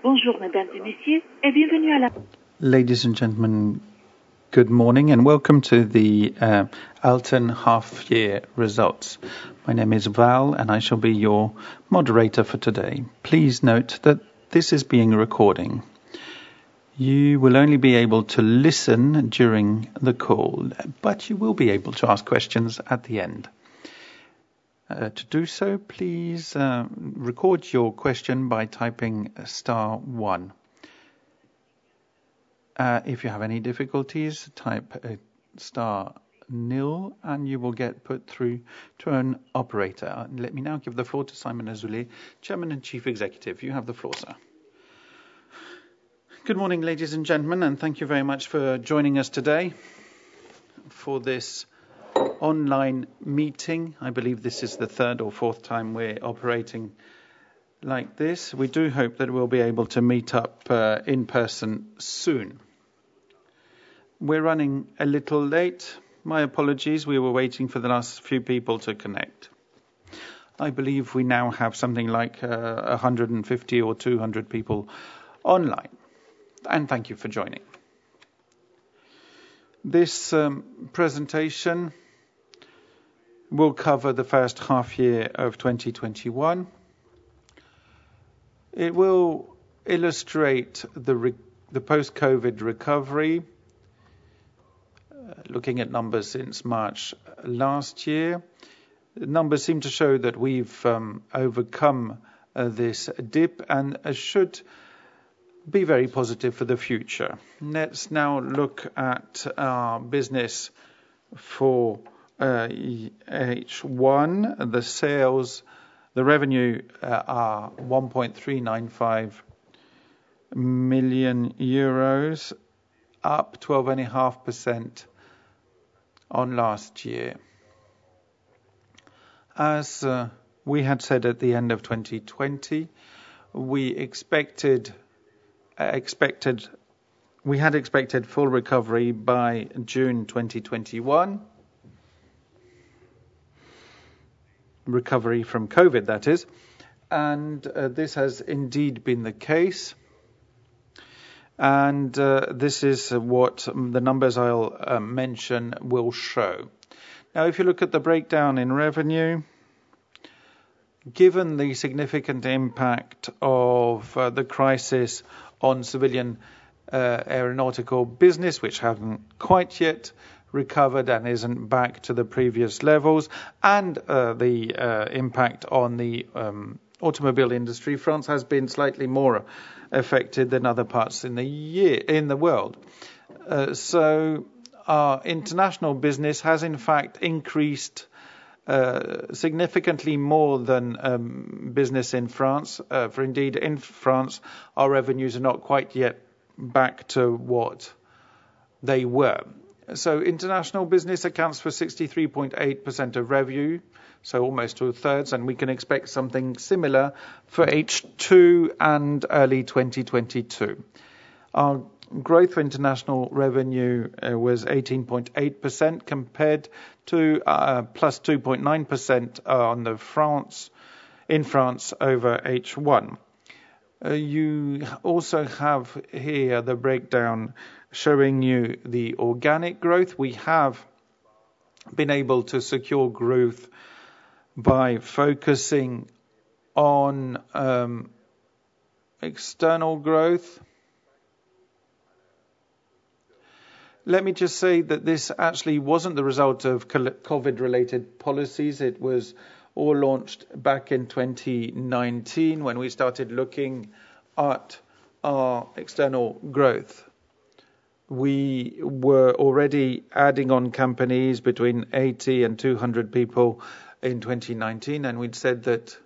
Bonjour, mesdames et messieurs, et bienvenue à la... Ladies and gentlemen, good morning and welcome to the Alten half-year results. My name is Val and I shall be your moderator for today. Please note that this is being recording. You will only be able to listen during the call, but you will be able to ask questions at the end. To do so, please record your question by typing *1. If you have any difficulties, type *0 and you will get put through to an operator. Let me now give the floor to Simon Azoulay, Chairman and Chief Executive. You have the floor, sir. Good morning, ladies and gentlemen, and thank you very much for joining us today for this online meeting. I believe this is the third or fourth time we're operating like this. We do hope that we'll be able to meet up in person soon. We're running a little late. My apologies. We were waiting for the last few people to connect. I believe we now have something like 150 or 200 people online. And thank you for joining. This presentation will cover the first half year of 2021. It will illustrate the post-COVID recovery, looking at numbers since March last year. The numbers seem to show that we've overcome this dip and should be very positive for the future. Let's now look at our business for H1. The sales, the revenue are 1.395 million euros, up 12.5% on last year. As we had said at the end of 2020, we had expected full recovery by June 2021. Recovery from COVID, that is. And this has indeed been the case. And this is what the numbers I'll mention will show. Now, if you look at the breakdown in revenue, given the significant impact of the crisis on civilian aeronautical business, which hasn't quite yet recovered and isn't back to the previous levels, and the impact on the automobile industry, France has been slightly more affected than other parts in the world. So our international business has in fact increased significantly more than business in France. For indeed, in France, our revenues are not quite yet back to what they were. So international business accounts for 63.8% of revenue, so almost 2/3, and we can expect something similar for H2 and early 2022. Our growth for international revenue was 18.8% compared to plus 2.9% in France over H1. You also have here the breakdown showing you the organic growth. We have been able to secure growth by focusing on external growth. Let me just say that this actually wasn't the result of COVID-related policies. It was all launched back in 2019 when we started looking at our external growth. We were already adding on companies between 80 and 200 people in 2019, and we'd said that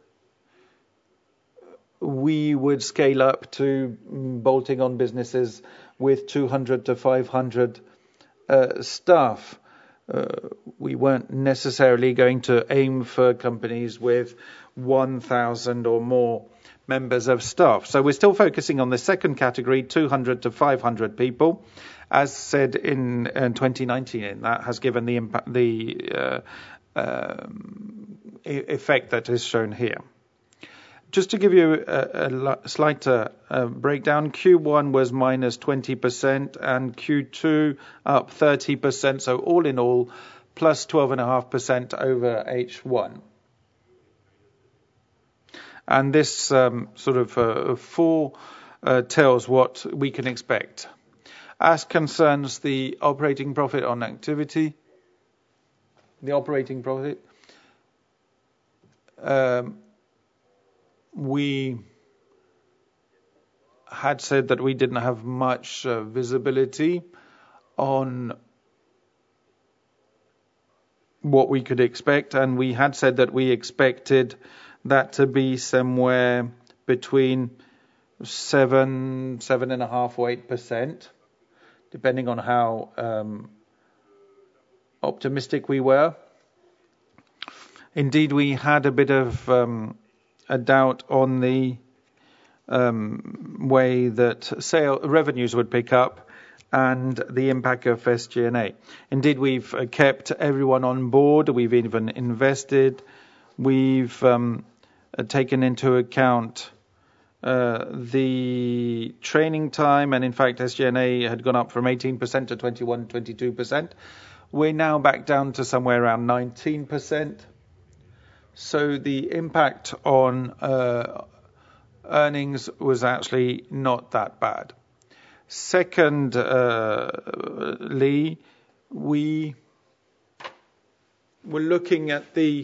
we would scale up to bolting on businesses with 200 to 500 staff. We weren't necessarily going to aim for companies with 1,000 or more members of staff. So we're still focusing on the second category, 200 to 500 people, as said in 2019. And that has given the impact, the effect that is shown here. Just to give you a slight breakdown, Q1 was minus 20% and Q2 up 30%. So all in all, plus 12.5% over H1. And this sort of foretells what we can expect. As concerns the operating profit on activity, the operating profit, we had said that we didn't have much visibility on what we could expect, and we had said that we expected that to be somewhere between 7.5% or 8%, depending on how optimistic we were. Indeed, we had a bit of a doubt on the way that revenues would pick up and the impact of SG&A. Indeed, we've kept everyone on board. We've even invested. We've taken into account the training time, and in fact, SG&A had gone up from 18% to 21, 22%. We're now back down to somewhere around 19%. So the impact on earnings was actually not that bad. Secondly, we were looking at the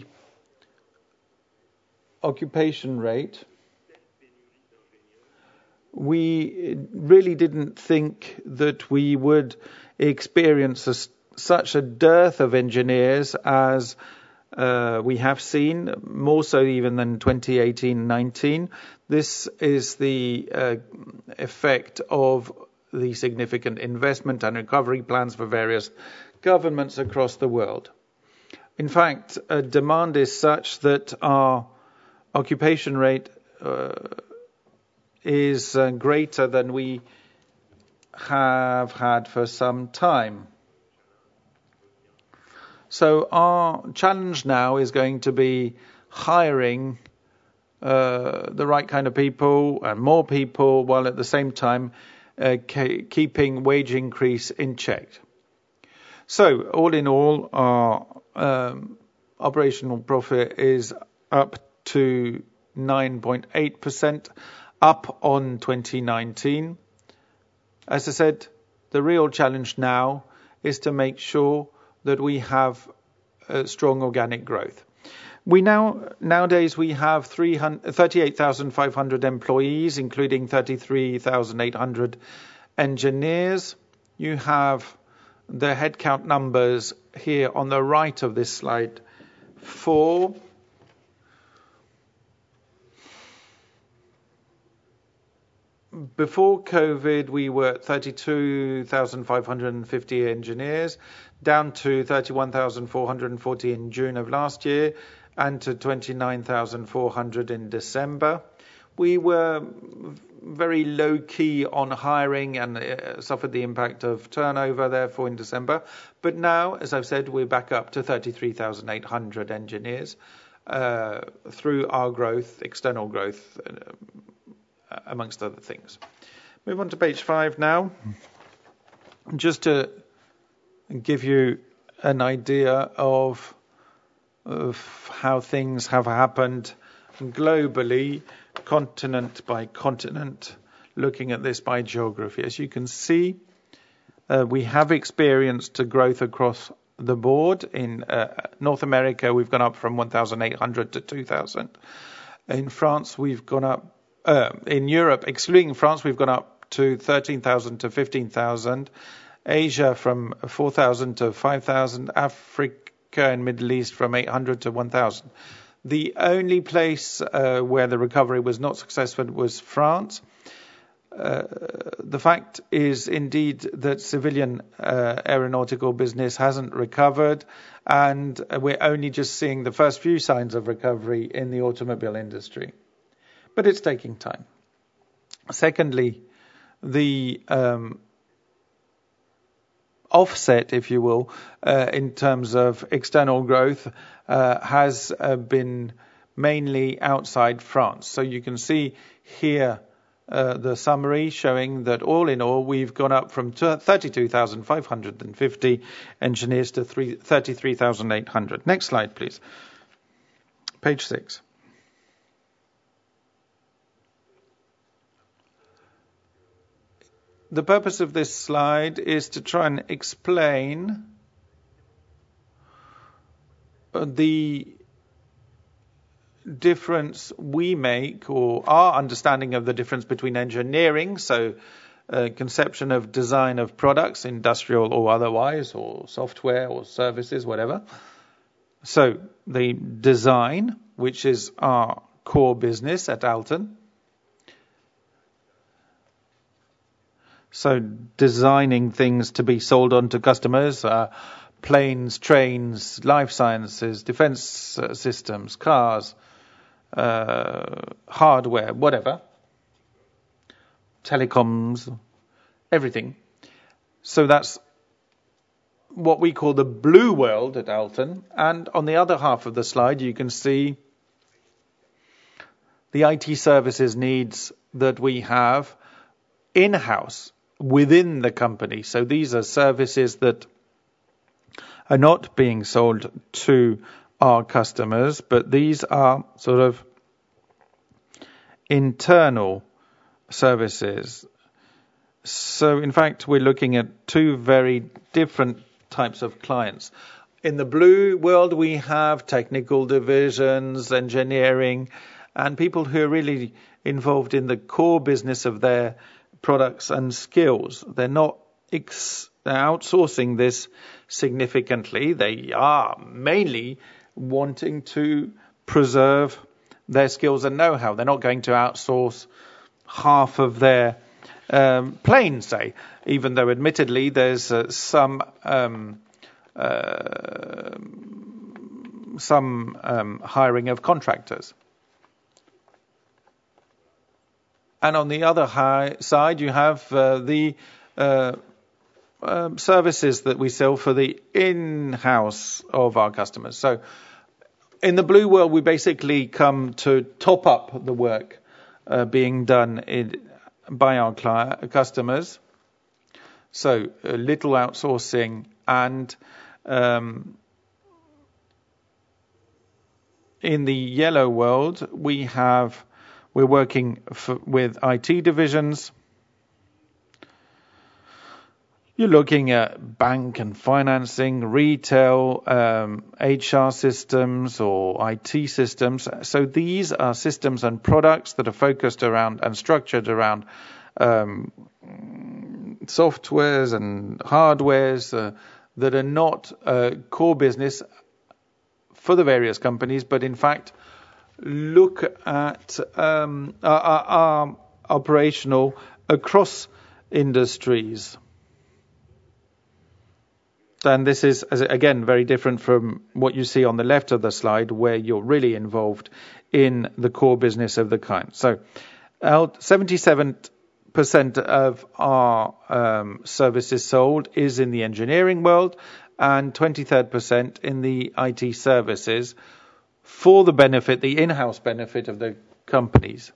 occupation rate. We really didn't think that we would experience such a dearth of engineers as we have seen, more so even than 2018-19. This is the effect of the significant investment and recovery plans for various governments across the world. In fact, demand is such that our occupation rate is greater than we have had for some time. So our challenge now is going to be hiring the right kind of people and more people, while at the same time keeping wage increase in check. So all in all, our operational profit is up to 9.8%, up on 2019. As I said, the real challenge now is to make sure that we have strong organic growth. Nowadays we have 38,500 employees, including 33,800 engineers. You have the headcount numbers here on the right of this slide 4. Before COVID, we were at 32,550 engineers, down to 31,440 in June of last year, and to 29,400 in December. We were very low-key on hiring and suffered the impact of turnover, therefore, in December. But now, as I've said, we're back up to 33,800 engineers through our growth, external growth, amongst other things. Move on to page 5 now. Just to give you an idea of how things have happened globally, continent by continent, looking at this by geography. As you can see, we have experienced a growth across the board. In North America, we've gone up from 1,800 to 2,000. In France, we've gone up. In Europe, excluding France, we've gone up to 13,000 to 15,000. Asia from 4,000 to 5,000. Africa and Middle East from 800 to 1,000. The only place where the recovery was not successful was France. The fact is indeed that civilian aeronautical business hasn't recovered, and we're only just seeing the first few signs of recovery in the automobile industry. But it's taking time. Secondly, the offset, if you will, in terms of external growth has been mainly outside France. So you can see here the summary showing that all in all we've gone up from 32,550 engineers to 33,800. Next slide, please. Page 6. The purpose of this slide is to try and explain the difference we make, or our understanding of the difference between engineering, so conception of design of products, industrial or otherwise, or software or services, whatever. So the design, which is our core business at Alten. So designing things to be sold on to customers, planes, trains, life sciences, defense systems, cars, hardware, whatever, telecoms, everything. So that's what we call the blue world at Alten. And on the other half of the slide, you can see the IT services needs that we have in-house within the company. So these are services that are not being sold to our customers, but these are sort of internal services. So in fact, we're looking at two very different types of clients. In the blue world, we have technical divisions, engineering, and people who are really involved in the core business of their products and skills. They're not outsourcing this significantly. They are mainly wanting to preserve their skills and know-how. They're not going to outsource half of their planes, say, even though admittedly there's some hiring of contractors. And on the other side, you have the services that we sell for the in-house of our customers. So in the blue world, we basically come to top up the work being done by our customers. So little outsourcing, and in the yellow world, we're working with IT divisions. You're looking at bank and financing, retail, HR systems or IT systems. So these are systems and products that are focused around and structured around softwares and hardwares that are not core business for the various companies, but in fact look at are operational across industries. And this is, again, very different from what you see on the left of the slide, where you're really involved in the core business of the client. So 77% of our services sold is in the engineering world, and 23% in the IT services, for the benefit, the in-house benefit of the companies.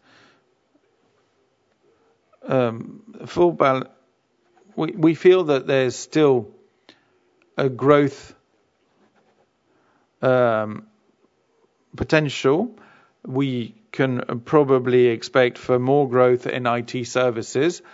We feel that there's still a growth potential. We can probably expect for more growth in IT services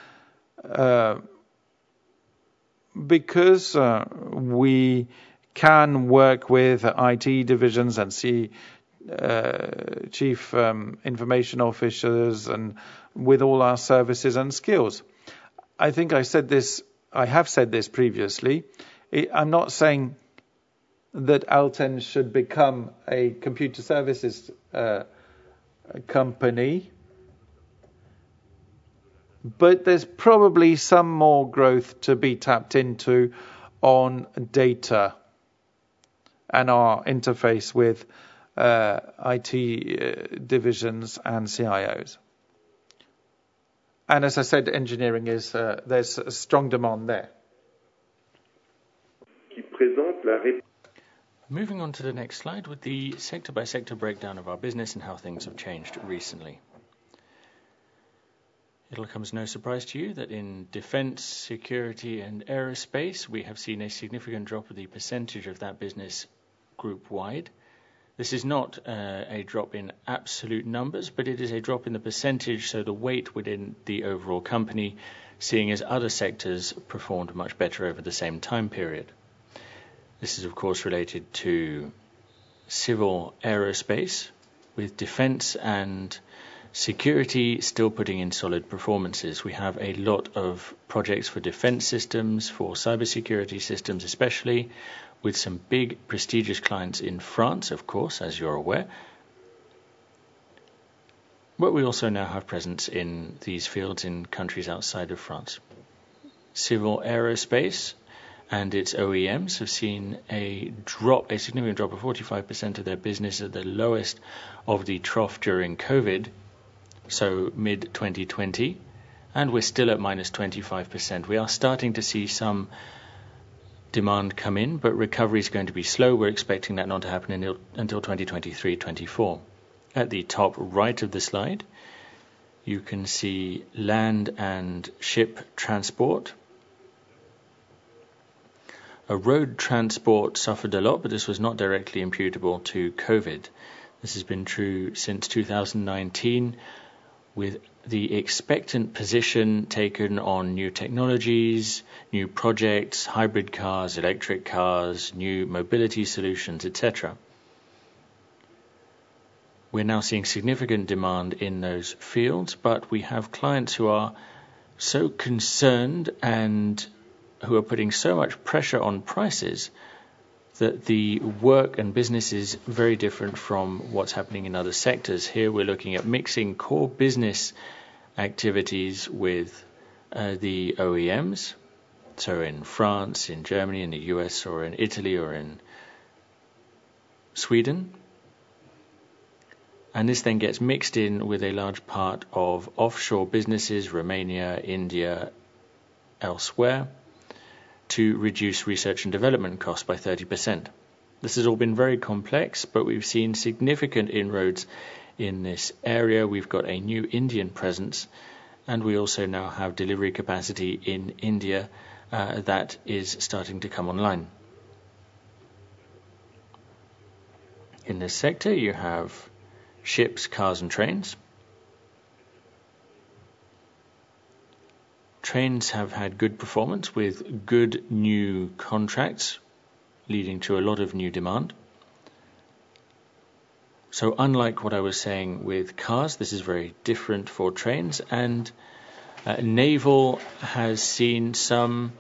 because we can work with IT divisions and see chief information officers and with all our services and skills. I think I have said this previously. I'm not saying that Alten should become a computer services company, but there's probably some more growth to be tapped into on data and our interface with IT divisions and CIOs. And as I said, engineering there's a strong demand there. Moving on to the next slide with the sector-by-sector breakdown of our business and how things have changed recently. It'll come as no surprise to you that in defense, security and aerospace we have seen a significant drop of the percentage of that business group-wide. This is not a drop in absolute numbers, but it is a drop in the percentage, so the weight within the overall company, seeing as other sectors performed much better over the same time period. This is of course related to civil aerospace, with defense and security still putting in solid performances. We have a lot of projects for defense systems, for cybersecurity systems especially, with some big prestigious clients in France, of course, as you're aware. But we also now have presence in these fields in countries outside of France. Civil aerospace and its OEMs have seen a significant drop of 45% of their business at the lowest of the trough during COVID, so mid-2020, and we're still at minus 25%. We are starting to see some demand come in, but recovery is going to be slow. We're expecting that not to happen until 2023-24. At the top right of the slide, you can see land and ship transport. Road transport suffered a lot, but this was not directly imputable to COVID. This has been true since 2019, with the expectant position taken on new technologies, new projects, hybrid cars, electric cars, new mobility solutions, etc. We're now seeing significant demand in those fields, but we have clients who are so concerned and who are putting so much pressure on prices that the work and business is very different from what's happening in other sectors. Here we're looking at mixing core business activities with the OEMs, so in France, in Germany, in the US, or in Italy, or in Sweden. And this then gets mixed in with a large part of offshore businesses, Romania, India, elsewhere, to reduce research and development costs by 30%. This has all been very complex, but we've seen significant inroads in this area. We've got a new Indian presence, and we also now have delivery capacity in India that is starting to come online. In this sector, you have ships, cars and trains. Trains have had good performance with good new contracts, leading to a lot of new demand. So unlike what I was saying with cars, this is very different for trains, and naval has seen some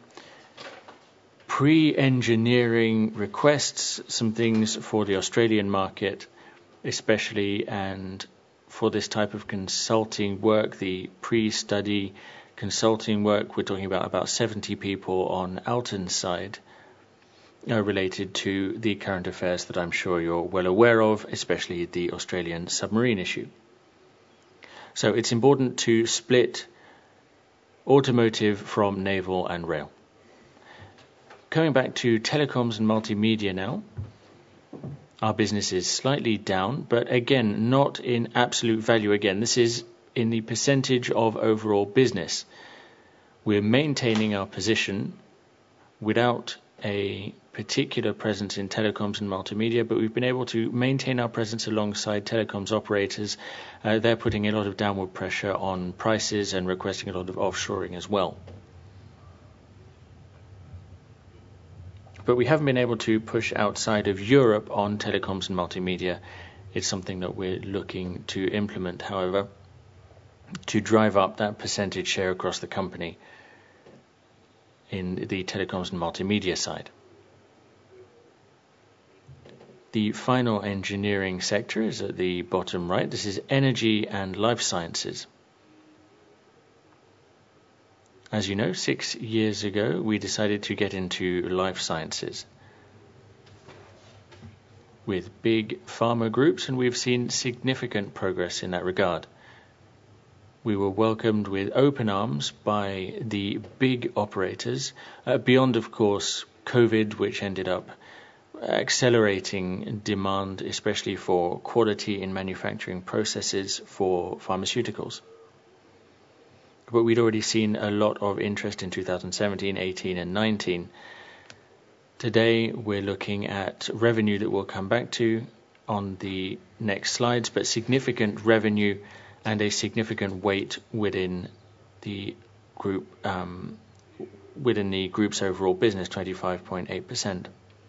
pre-engineering requests, some things for the Australian market especially, and for this type of consulting work, the pre-study consulting work, we're talking about 70 people on Alton's side, related to the current affairs that I'm sure you're well aware of, especially the Australian submarine issue. So it's important to split automotive from naval and rail. Coming back to telecoms and multimedia now, our business is slightly down, but again, not in absolute value. Again, this is in the percentage of overall business. We're maintaining our position without a particular presence in telecoms and multimedia, but we've been able to maintain our presence alongside telecoms operators. They're putting a lot of downward pressure on prices and requesting a lot of offshoring as well. But we haven't been able to push outside of Europe on telecoms and multimedia. It's something that we're looking to implement, however, to drive up that percentage share across the company in the telecoms and multimedia side. The final engineering sector is at the bottom right. This is energy and life sciences. As you know, 6 years ago, we decided to get into life sciences with big pharma groups, and we've seen significant progress in that regard. We were welcomed with open arms by the big operators, beyond, of course, COVID, which ended up accelerating demand, especially for quality in manufacturing processes for pharmaceuticals. But we'd already seen a lot of interest in 2017, 18 and 19. Today we're looking at revenue that we'll come back to on the next slides, but significant revenue and a significant weight within the group, within the group's overall business, 25.8%.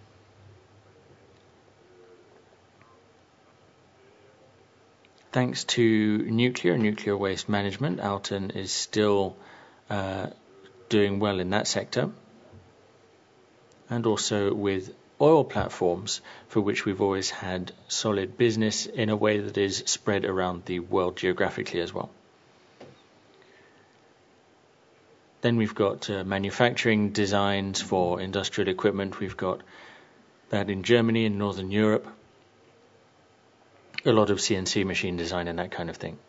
Thanks to nuclear waste management, Alten is still doing well in that sector, and also with oil platforms, for which we've always had solid business in a way that is spread around the world geographically as well. Then we've got manufacturing designs for industrial equipment. We've got that in Germany and Northern Europe. A lot of CNC machine design and that kind of thing.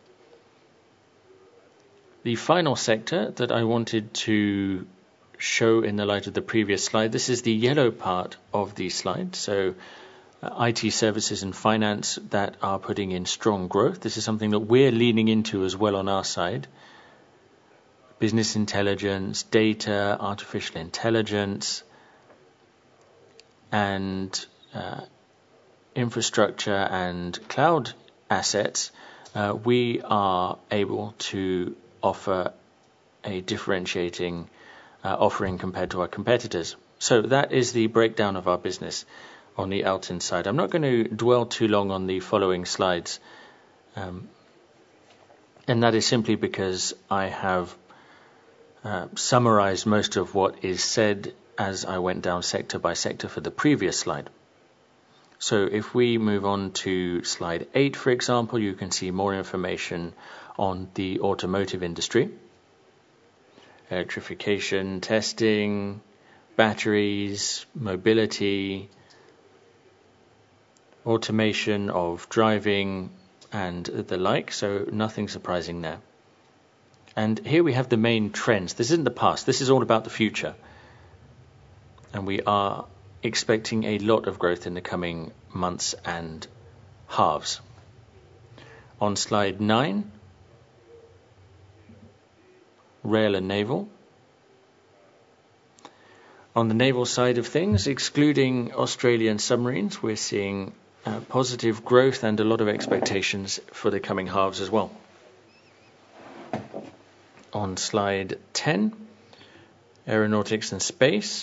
The final sector that I wanted to show in the light of the previous slide, this is the yellow part of the slide. So IT services and finance that are putting in strong growth. This is something that we're leaning into as well on our side. Business intelligence, data, artificial intelligence, and infrastructure and cloud assets. We are able to offer a differentiating offering compared to our competitors. So that is the breakdown of our business on the Alten side. I'm not going to dwell too long on the following slides, and that is simply because I have summarized most of what is said as I went down sector by sector for the previous slide. So if we move on to slide 8, for example, you can see more information on the automotive industry. Electrification, testing, batteries, mobility, automation of driving and the like, so nothing surprising there. And here we have the main trends. This isn't the past, this is all about the future. And we are expecting a lot of growth in the coming months and halves. On slide 9, rail and naval. On the naval side of things, excluding Australian submarines, we're seeing positive growth and a lot of expectations for the coming halves as well. On slide 10, aeronautics and space.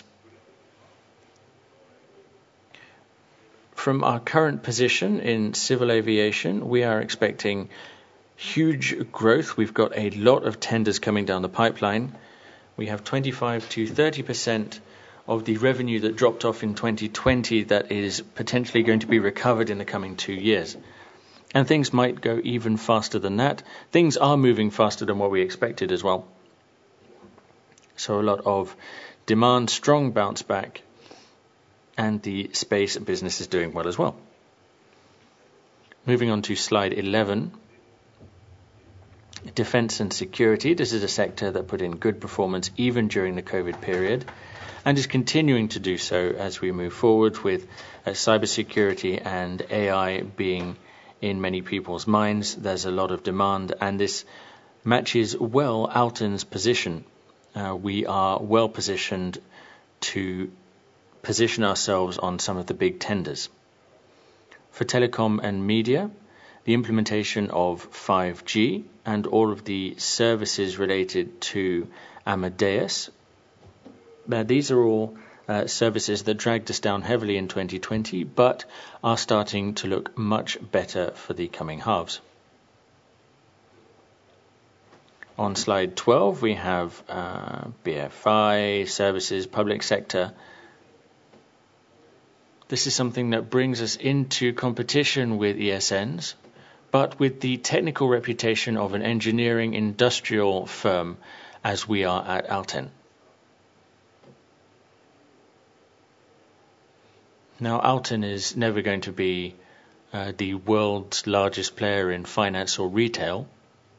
From our current position in civil aviation, we are expecting huge growth. We've got a lot of tenders coming down the pipeline. We have 25 to 30% of the revenue that dropped off in 2020 that is potentially going to be recovered in the coming 2 years. And things might go even faster than that. Things are moving faster than what we expected as well. So a lot of demand, strong bounce back, and the space business is doing well as well. Moving on to slide 11. Defense and security. This is a sector that put in good performance even during the COVID period and is continuing to do so as we move forward, with cybersecurity and AI being in many people's minds. There's a lot of demand, and this matches well Alten's position. We are well positioned to position ourselves on some of the big tenders. For telecom and media, the implementation of 5G and all of the services related to Amadeus. These are all services that dragged us down heavily in 2020, but are starting to look much better for the coming halves. On slide 12, we have BFI, services, public sector. This is something that brings us into competition with ESNs, but with the technical reputation of an engineering industrial firm as we are at Alten. Now, Alten is never going to be the world's largest player in finance or retail,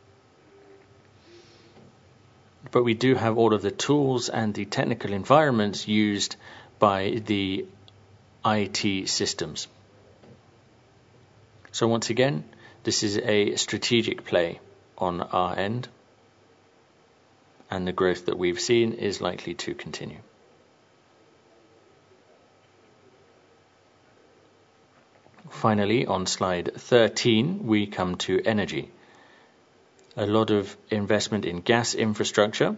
but we do have all of the tools and the technical environments used by the IT systems. So once again, this is a strategic play on our end, and the growth that we've seen is likely to continue. Finally, on slide 13, we come to energy. A lot of investment in gas infrastructure.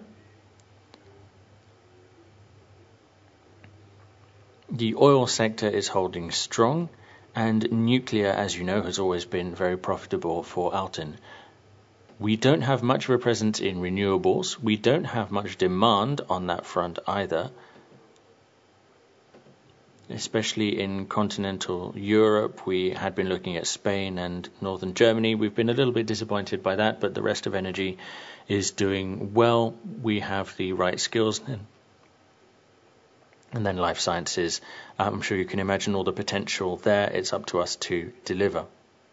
The oil sector is holding strong, and nuclear, as you know, has always been very profitable for Alten. We don't have much of a presence in renewables. We don't have much demand on that front either, especially in continental Europe. We had been looking at Spain and northern Germany. We've been a little bit disappointed by that, but the rest of energy is doing well. We have the right skills. And then life sciences, I'm sure you can imagine all the potential there. It's up to us to deliver.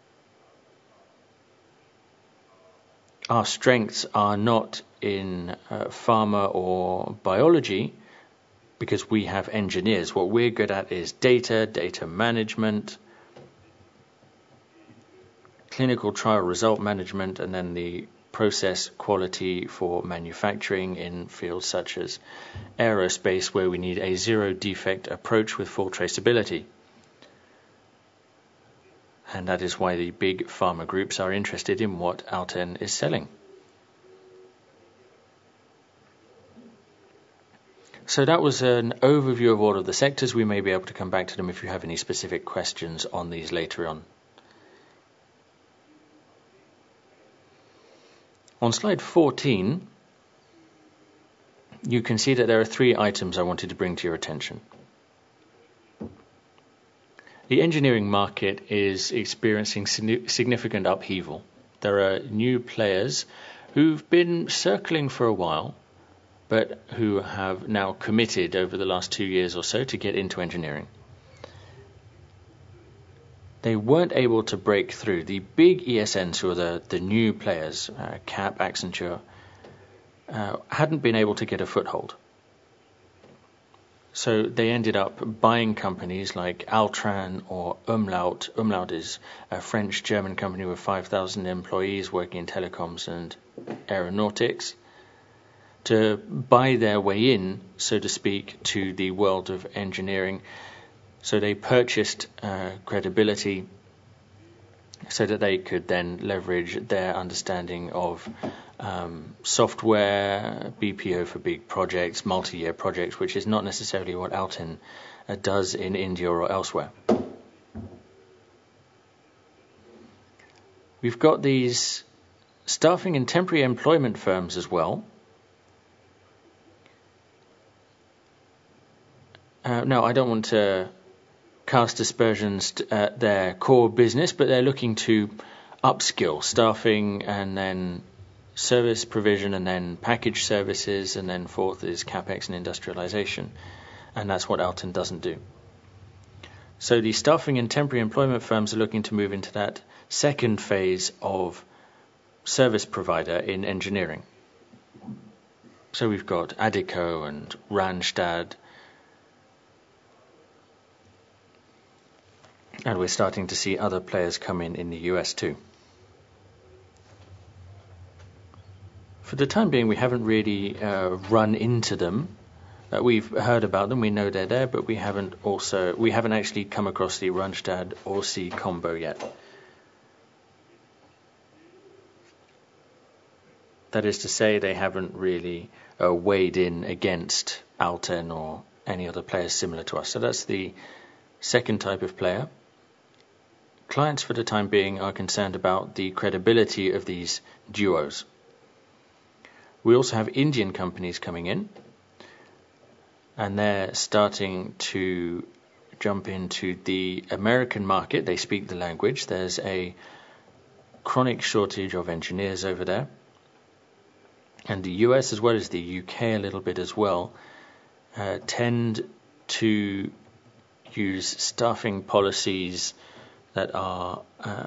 Our strengths are not in pharma or biology, because we have engineers. What we're good at is data management, clinical trial result management, and then the process quality for manufacturing in fields such as aerospace, where we need a zero defect approach with full traceability. And that is why the big pharma groups are interested in what Alten is selling. So that was an overview of all of the sectors. We may be able to come back to them if you have any specific questions on these later on. On slide 14, you can see that there are 3 items I wanted to bring to your attention. The engineering market is experiencing significant upheaval. There are new players who've been circling for a while, but who have now committed over the last 2 years or so to get into engineering. They weren't able to break through. The big ESNs, who are the new players, CAP, Accenture, hadn't been able to get a foothold. So they ended up buying companies like Altran or Umlaut. Umlaut is a French-German company with 5,000 employees working in telecoms and aeronautics, to buy their way in, so to speak, to the world of engineering. So they purchased credibility so that they could then leverage their understanding of software, BPO for big projects, multi-year projects, which is not necessarily what Alten does in India or elsewhere. We've got these staffing and temporary employment firms as well. Now, I don't want to cast aspersions at their core business, but they're looking to upskill staffing and then service provision and then package services, and then fourth is CapEx and industrialization. And that's what Alten doesn't do. So the staffing and temporary employment firms are looking to move into that second phase of service provider in engineering. So we've got Adecco and Randstad, and we're starting to see other players come in the US too. For the time being, we haven't really run into them. We've heard about them, we know they're there, but we haven't actually come across the Randstad Ausy combo yet. That is to say, they haven't really weighed in against Alten or any other players similar to us. So that's the second type of player. Clients for the time being are concerned about the credibility of these duos. We also have Indian companies coming in, and they're starting to jump into the American market. They speak the language. There's a chronic shortage of engineers over there. And the US, as well as the UK a little bit as well, tend to use staffing policies that are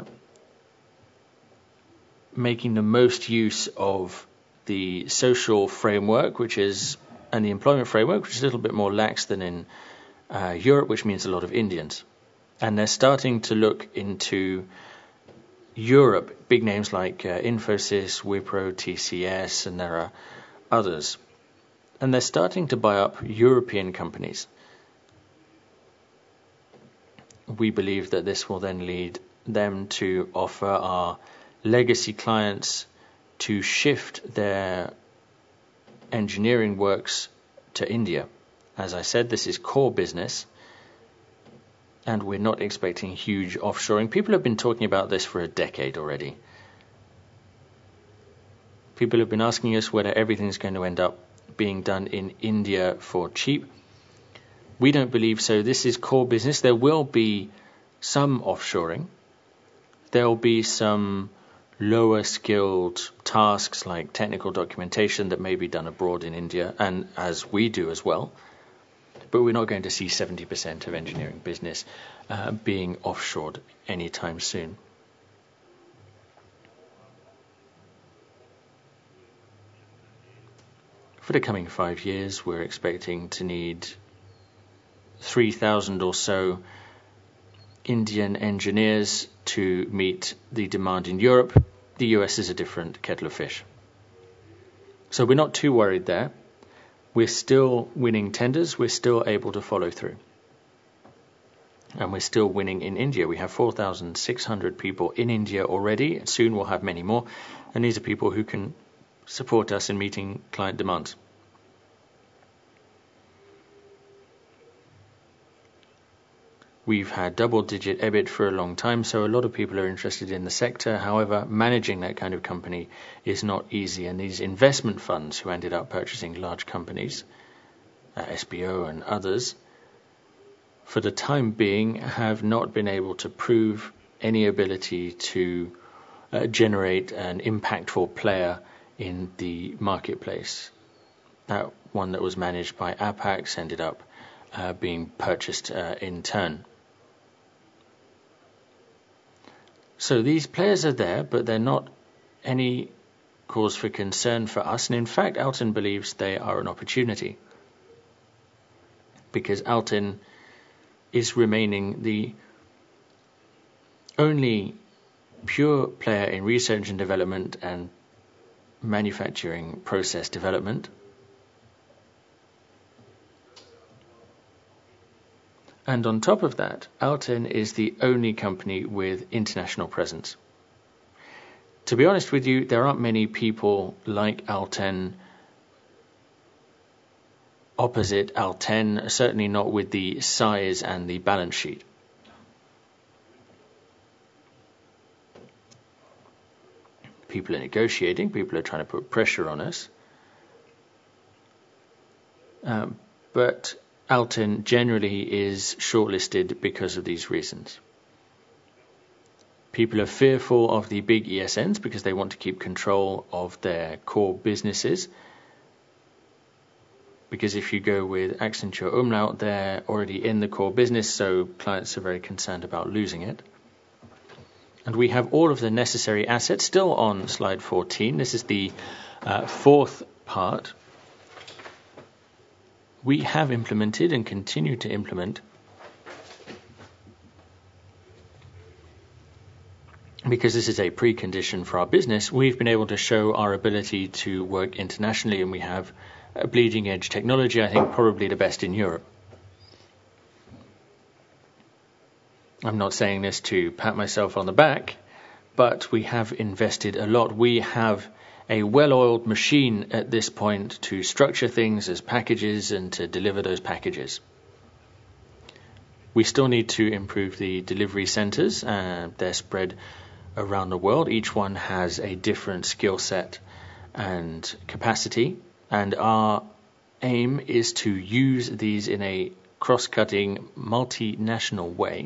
making the most use of the social framework, and the employment framework, which is a little bit more lax than in Europe, which means a lot of Indians. And they're starting to look into Europe, big names like Infosys, Wipro, TCS, and there are others. And they're starting to buy up European companies. We believe that this will then lead them to offer our legacy clients to shift their engineering works to India. As I said, this is core business, and we're not expecting huge offshoring. People have been talking about this for a decade already. People have been asking us whether everything's going to end up being done in India for cheap. We don't believe so. This is core business. There will be some offshoring. There will be some lower skilled tasks like technical documentation that may be done abroad in India, and as we do as well. But we're not going to see 70% of engineering business being offshored anytime soon. For the coming 5 years, we're expecting to need 3,000 or so Indian engineers to meet the demand in Europe. The US is a different kettle of fish. So we're not too worried there. We're still winning tenders. We're still able to follow through. And we're still winning in India. We have 4,600 people in India already. Soon we'll have many more. And these are people who can support us in meeting client demands. We've had double-digit EBIT for a long time, so a lot of people are interested in the sector. However, managing that kind of company is not easy, and these investment funds who ended up purchasing large companies, SBO and others, for the time being have not been able to prove any ability to generate an impactful player in the marketplace. That one that was managed by Apax ended up being purchased in turn. So these players are there, but they're not any cause for concern for us. And in fact, Alten believes they are an opportunity, because Alten is remaining the only pure player in research and development and manufacturing process development. And on top of that, Alten is the only company with international presence. To be honest with you, there aren't many people like Alten opposite Alten, certainly not with the size and the balance sheet. People are negotiating, people are trying to put pressure on us. But Alten generally is shortlisted because of these reasons. People are fearful of the big ESNs because they want to keep control of their core businesses. Because if you go with Accenture Umlaut, they're already in the core business, so clients are very concerned about losing it. And we have all of the necessary assets still on slide 14. This is the fourth part. We have implemented and continue to implement, because this is a precondition for our business, we've been able to show our ability to work internationally, and we have a bleeding edge technology, I think probably the best in Europe. I'm not saying this to pat myself on the back, but we have invested a lot. We have a well-oiled machine at this point to structure things as packages and to deliver those packages. We still need to improve the delivery centers. They're spread around the world. Each one has a different skill set and capacity, and our aim is to use these in a cross-cutting, multinational way.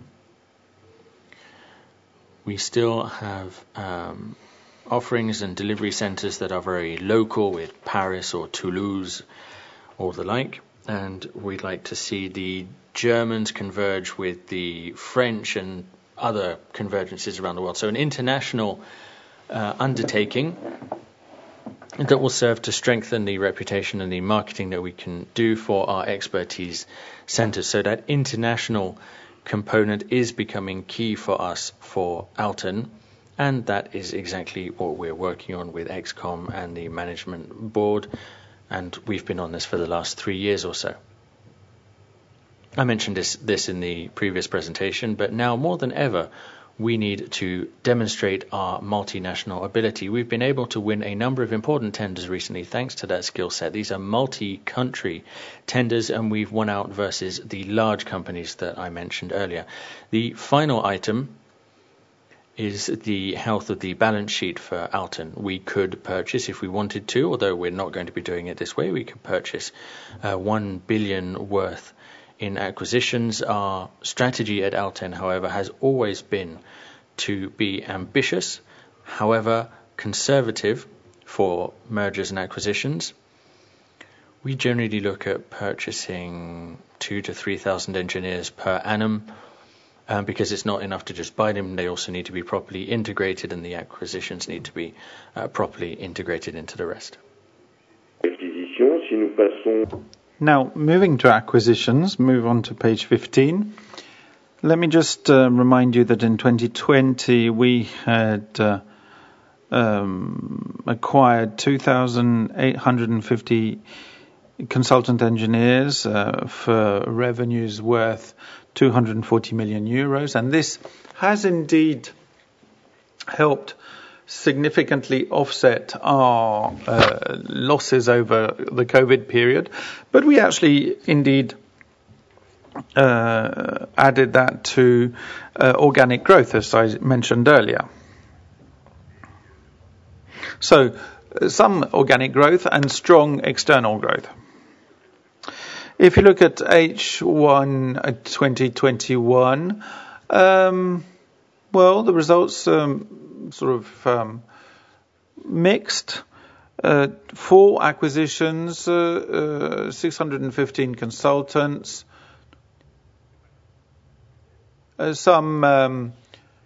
We still have offerings and delivery centers that are very local, with Paris or Toulouse or the like, and we'd like to see the Germans converge with the French and other convergences around the world. So an international undertaking, that will serve to strengthen the reputation and the marketing that we can do for our expertise centres. So that international component is becoming key for us for Alten, and that is exactly what we're working on with XCOM and the management board, and we've been on this for the last 3 years or so. I mentioned this in the previous presentation, but now more than ever, we need to demonstrate our multinational ability. We've been able to win a number of important tenders recently thanks to that skill set. These are multi-country tenders, and we've won out versus the large companies that I mentioned earlier. The final item is the health of the balance sheet for Alten. We could purchase, if we wanted to, although we're not going to be doing it this way, we could purchase 1 billion worth in acquisitions. Our strategy at Alten, however, has always been to be ambitious, however conservative for mergers and acquisitions. We generally look at purchasing 2,000 to 3,000 engineers per annum, because it's not enough to just buy them. They also need to be properly integrated, and the acquisitions need to be properly integrated into the rest. Now, moving to acquisitions, move on to page 15. Let me just remind you that in 2020 we had acquired 2,850 consultant engineers for revenues worth 240 million euros, and this has indeed helped significantly offset our losses over the COVID period, but we actually indeed added that to organic growth, as I mentioned earlier. So some organic growth and strong external growth. If you look at H1 2021, well, the results sort of mixed. 4 acquisitions, 615 consultants, some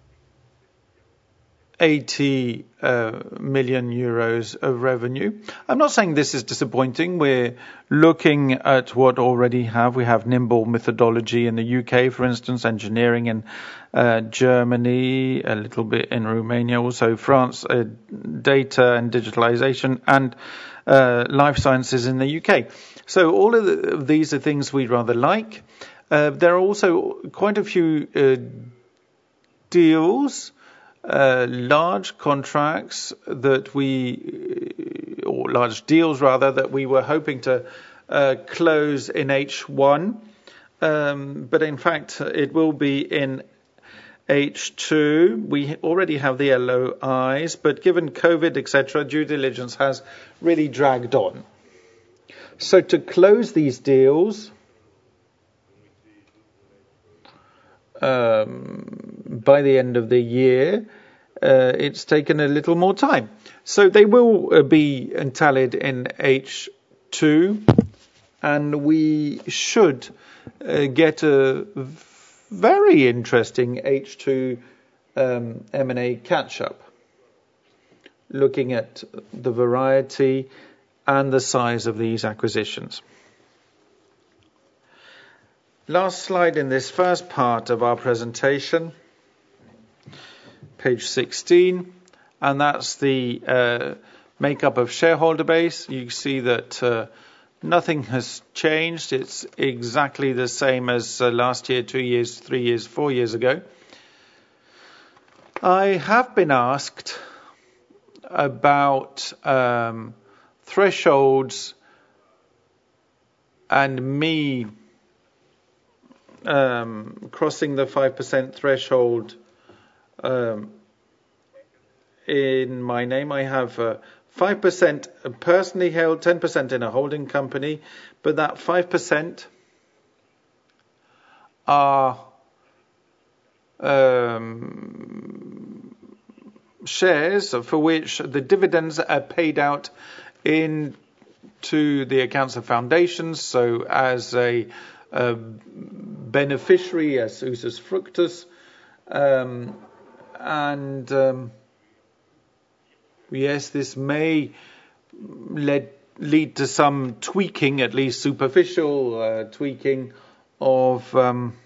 80 million euros of revenue. I'm not saying this is disappointing. We're looking at what already have. We have nimble methodology in the UK, for instance, engineering in Germany, a little bit in Romania, also France, data and digitalization, and life sciences in the UK. So all of these are things we rather like. There are also quite a few deals, large contracts that or large deals rather, that we were hoping to close in H1, but in fact it will be in H2. We already have the LOIs, but given COVID, etc., due diligence has really dragged on. So to close these deals by the end of the year, it's taken a little more time. So they will be tallied in H2, and we should get a very interesting H2 M&A catch-up, looking at the variety and the size of these acquisitions. Last slide in this first part of our presentation, page 16, and that's the makeup of shareholder base. You see that nothing has changed. It's exactly the same as last year, 2 years, 3 years, 4 years ago. I have been asked about thresholds and me crossing the 5% threshold in my name. I have 5% personally held, 10% in a holding company, but that 5% are shares for which the dividends are paid out into the accounts of foundations, so as a beneficiary, as usus fructus, and yes, this may lead to some tweaking, at least superficial tweaking of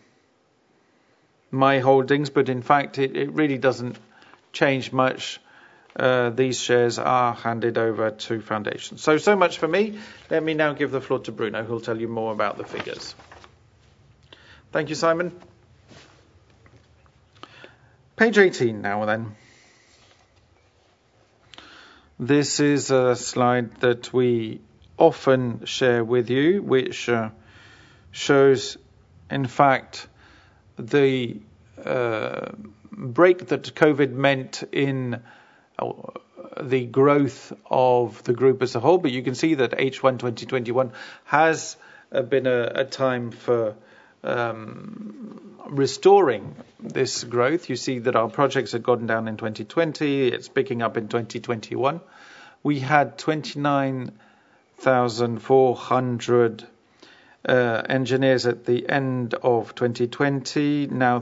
my holdings, but in fact it really doesn't change much. These shares are handed over to Foundation. So much for me. Let me now give the floor to Bruno, who'll tell you more about the figures. Thank you, Simon. Page 18 now then. This is a slide that we often share with you, which shows, in fact, the break that COVID meant in the growth of the group as a whole. But you can see that H1 2021 has been a time for restoring this growth. You see that our projects had gone down in 2020. It's picking up in 2021. We had 29,400 engineers at the end of 2020. Now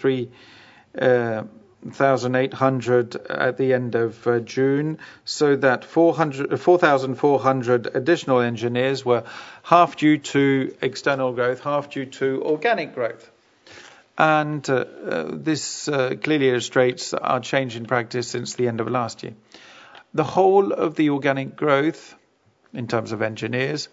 33,800 at the end of June. So that 4,400 additional engineers were half due to external growth, half due to organic growth. And this clearly illustrates our change in practice since the end of last year. The whole of the organic growth, in terms of engineers,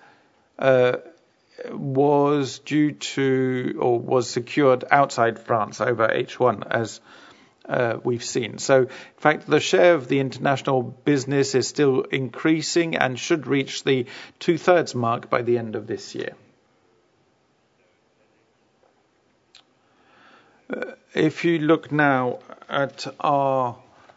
was due to, or was secured outside France over H1, as we've seen. So, in fact, the share of the international business is still increasing and should reach the 2/3 mark by the end of this year. If you look now at our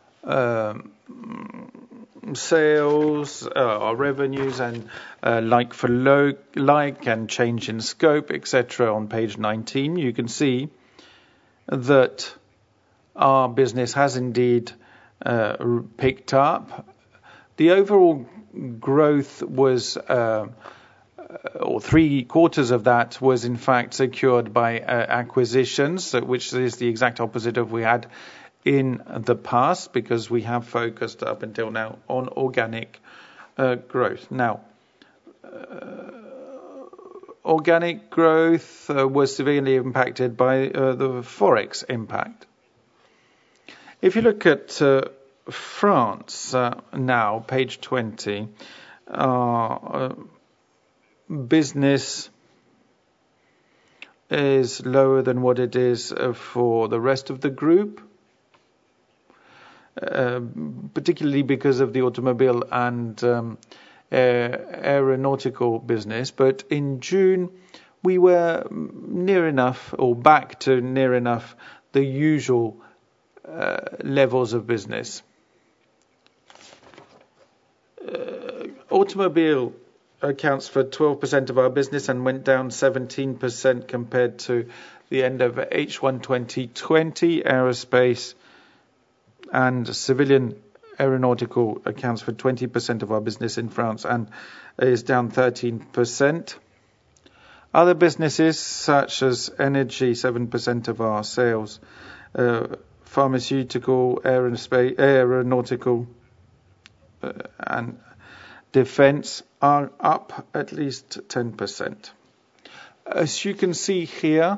sales, our revenues, and like for like and change in scope, etc. on page 19, you can see that our business has indeed picked up. The overall growth was, or 3/4 of that was in fact secured by acquisitions, which is the exact opposite of we had in the past, because we have focused up until now on organic growth. Now, organic growth was severely impacted by the Forex impact. If you look at France now, page 20, business is lower than what it is for the rest of the group, particularly because of the automobile and aeronautical business. But in June, we were near enough, or back to near enough, the usual levels of business. Automobile accounts for 12% of our business and went down 17% compared to the end of H1 2020. Aerospace and civilian aeronautical accounts for 20% of our business in France and is down 13%. Other businesses, such as energy, 7% of our sales, pharmaceutical, aerospace, aeronautical, and defense are up at least 10%. As you can see here,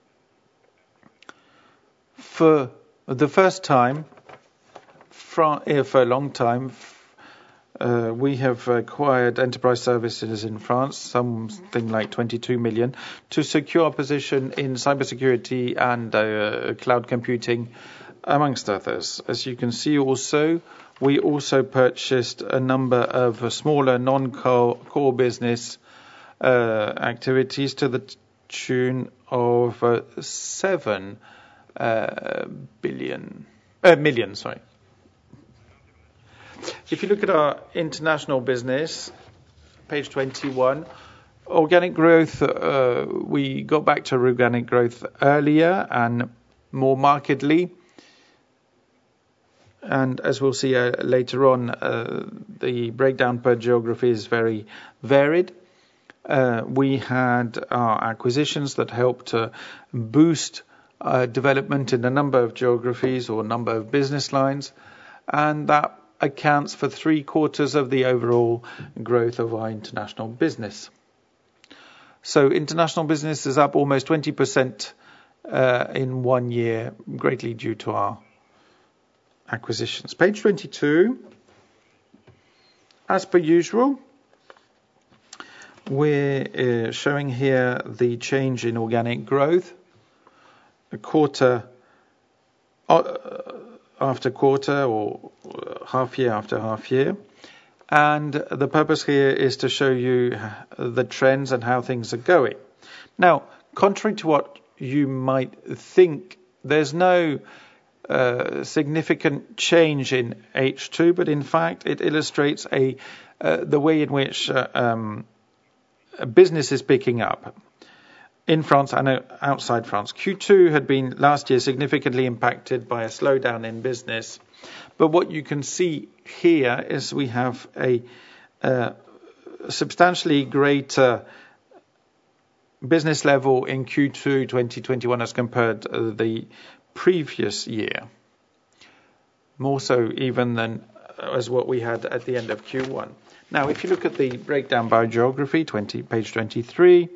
for the first time, for a long time, we have acquired enterprise services in France, something like 22 million, to secure our position in cybersecurity and cloud computing, amongst others. As you can see also, we also purchased a number of smaller non-core business activities to the tune of 7 million. If you look at our international business, page 21, organic growth, we got back to organic growth earlier and more markedly. And as we'll see later on, the breakdown per geography is very varied. We had our acquisitions that helped boost development in a number of geographies or number of business lines, and that accounts for 3/4 of the overall growth of our international business. So international business is up almost 20% in 1 year, greatly due to our acquisitions. Page 22. As per usual, we're showing here the change in organic growth, a quarter after quarter or half year after half year. And the purpose here is to show you the trends and how things are going. Now, contrary to what you might think, there's no significant change in H2, but in fact it illustrates the way in which business is picking up in France and outside France. Q2 had been last year significantly impacted by a slowdown in business, but what you can see here is we have a substantially greater business level in Q2 2021 as compared to the previous year, more so even than as what we had at the end of Q1. Now, if you look at the breakdown by geography, page 23,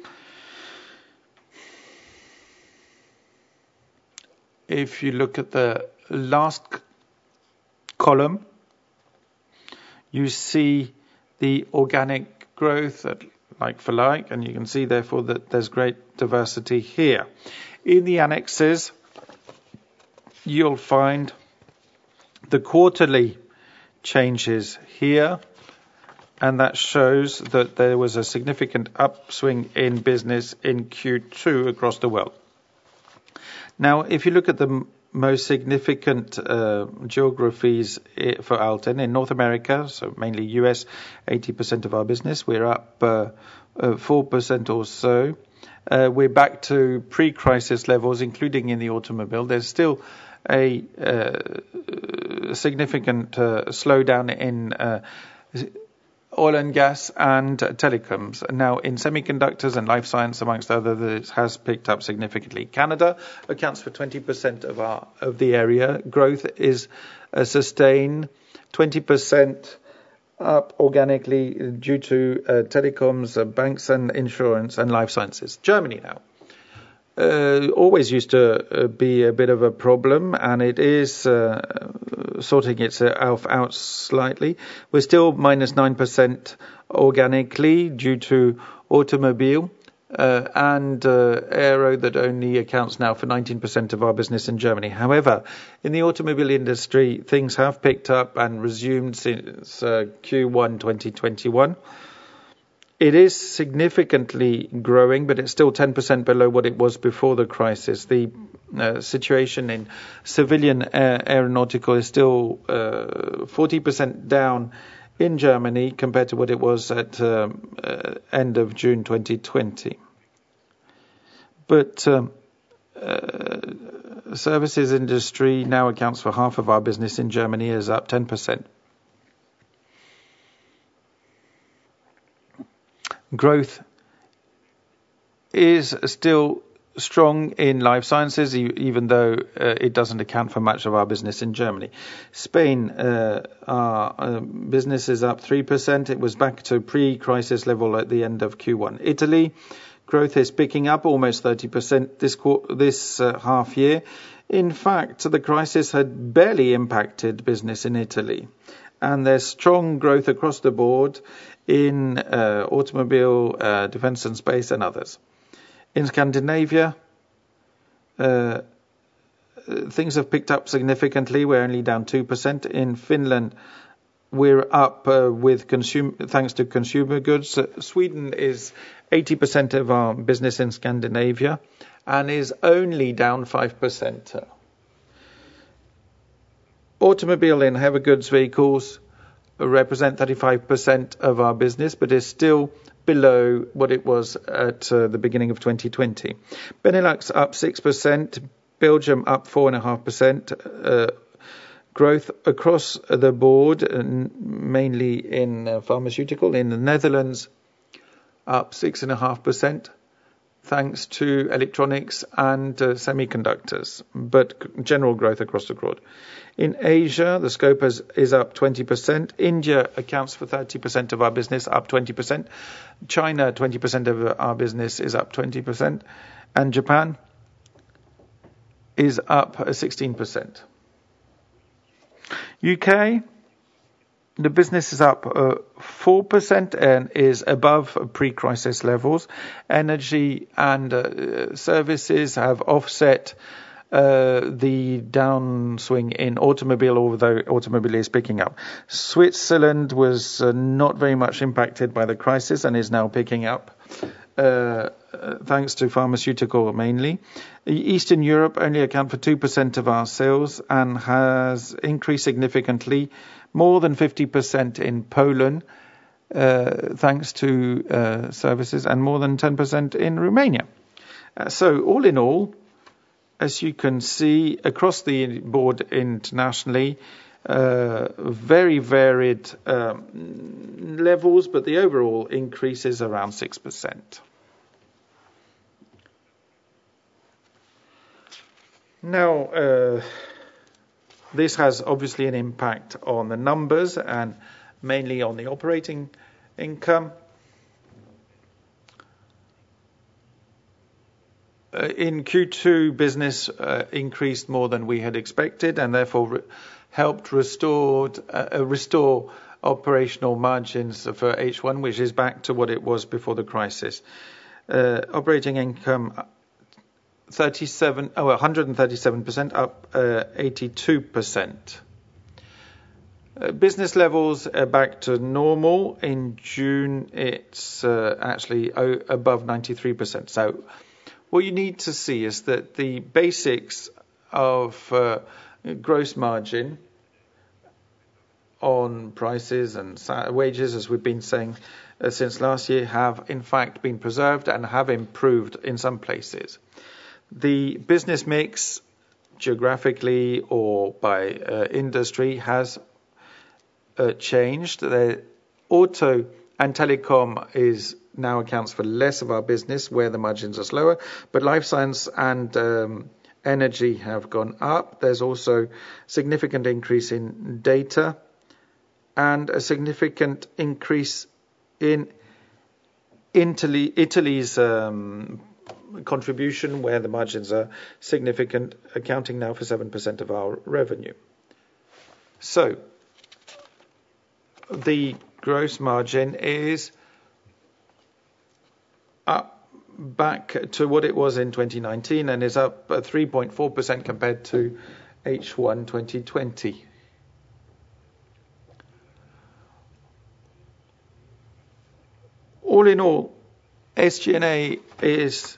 if you look at the last column, you see the organic growth at like for like, and you can see therefore that there's great diversity here. In the annexes, you'll find the quarterly changes here, and that shows that there was a significant upswing in business in Q2 across the world. Now, if you look at the most significant geographies for Alten in North America, so mainly US, 80% of our business, we're up 4% or so. We're back to pre-crisis levels, including in the automobile. There's still a significant slowdown in oil and gas and telecoms. Now, in semiconductors and life science, amongst others, this has picked up significantly. Canada accounts for 20% of the area. Growth is sustained, 20% up organically due to telecoms, banks and insurance and life sciences. Germany now. Always used to be a bit of a problem, and it is sorting itself out slightly. We're still minus 9% organically due to automobile and aero that only accounts now for 19% of our business in Germany. However, in the automobile industry, things have picked up and resumed since Q1 2021. It is significantly growing, but it's still 10% below what it was before the crisis. The situation in civilian aeronautical is still 40% down in Germany compared to what it was at end of June 2020. But services industry now accounts for half of our business in Germany, is up 10%. Growth is still strong in life sciences, even though it doesn't account for much of our business in Germany. Spain, our business is up 3%. It was back to pre-crisis level at the end of Q1. Italy, growth is picking up almost 30% this half year. In fact, the crisis had barely impacted business in Italy. And there's strong growth across the board in automobile, defense and space and others. In Scandinavia, things have picked up significantly. We're only down 2%. In Finland, we're up thanks to consumer goods. Sweden is 80% of our business in Scandinavia and is only down 5%. Automobile and heavy goods vehicles represent 35% of our business, but is still below what it was at the beginning of 2020. Benelux up 6%, Belgium up 4.5%. Growth across the board, mainly in pharmaceutical. In the Netherlands, up 6.5%. thanks to electronics and semiconductors, but general growth across the board. In Asia, the scope is up 20%. India accounts for 30% of our business, up 20%. China, 20% of our business is up 20%. And Japan is up 16%. UK, the business is up 4% and is above pre-crisis levels. Energy and services have offset the downswing in automobile, although automobile is picking up. Switzerland was not very much impacted by the crisis and is now picking up, thanks to pharmaceutical mainly. Eastern Europe only account for 2% of our sales and has increased significantly, more than 50% in Poland, thanks to services, and more than 10% in Romania. So all in all, as you can see across the board internationally, very varied levels, but the overall increase is around 6%. Now, this has obviously an impact on the numbers and mainly on the operating income. In Q2, business increased more than we had expected and therefore helped restore operational margins for H1, which is back to what it was before the crisis. Operating income 137%, up 82%. Business levels are back to normal. In June, it's actually above 93%. So what you need to see is that the basics of gross margin on prices and wages, as we've been saying since last year, have in fact been preserved and have improved in some places. The business mix, geographically or by industry, has changed. The auto and telecom now accounts for less of our business, where the margins are slower, but life science and energy have gone up. There's also significant increase in data and a significant increase in Italy's contribution, where the margins are significant, accounting now for 7% of our revenue. So the gross margin is up back to what it was in 2019 and is up 3.4% compared to H1 2020. All in all, SG&A is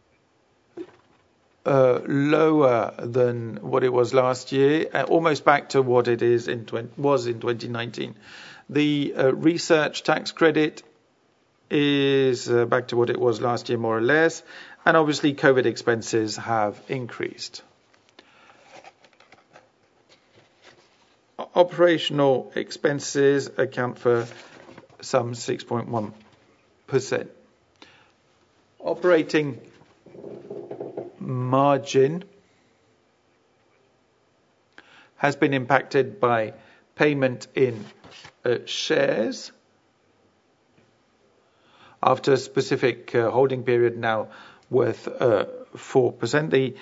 lower than what it was last year, almost back to what it was in 2019. The research tax credit is back to what it was last year, more or less, and obviously COVID expenses have increased. Operational expenses account for some 6.1%. Operating margin has been impacted by payment in shares after a specific holding period now worth 4%. The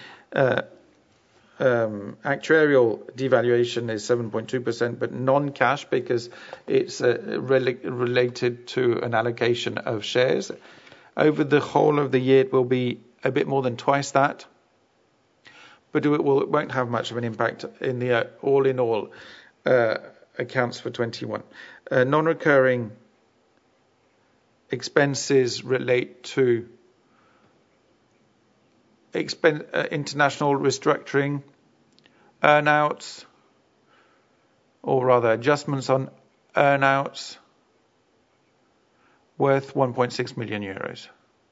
actuarial devaluation is 7.2%, but non-cash because it's related to an allocation of shares. Over the whole of the year, it will be a bit more than twice that, but it won't have much of an impact in the all in all accounts for 21. Non-recurring expenses relate to international restructuring, earnouts, or rather adjustments on earnouts worth 1.6 million euros.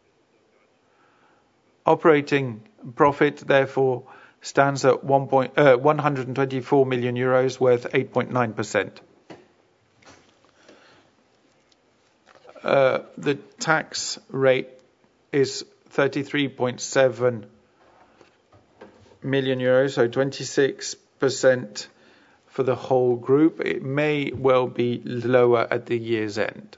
Operating profit, therefore, stands at 124 million euros, worth 8.9%. The tax rate is 33.7 million euros, so 26% for the whole group. It may well be lower at the year's end.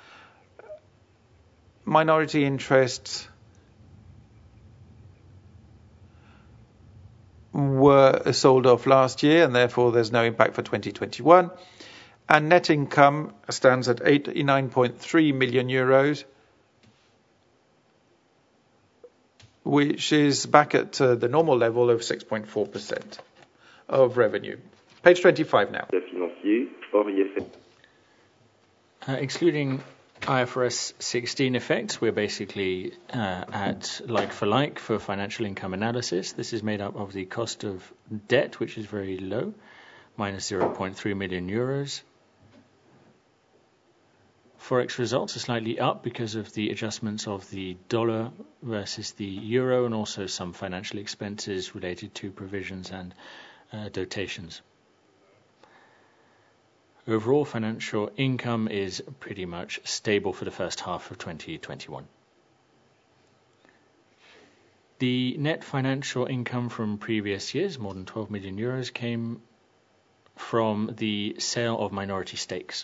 Minority interests were sold off last year, and therefore there's no impact for 2021. And net income stands at 89.3 million euros, which is back at the normal level of 6.4% of revenue. Page 25 now. Excluding IFRS 16 effects, we're basically at like for financial income analysis. This is made up of the cost of debt, which is very low, minus 0.3 million euros. Forex results are slightly up because of the adjustments of the dollar versus the euro, and also some financial expenses related to provisions and dotations. Overall, financial income is pretty much stable for the first half of 2021. The net financial income from previous years, more than 12 million euros, came from the sale of minority stakes.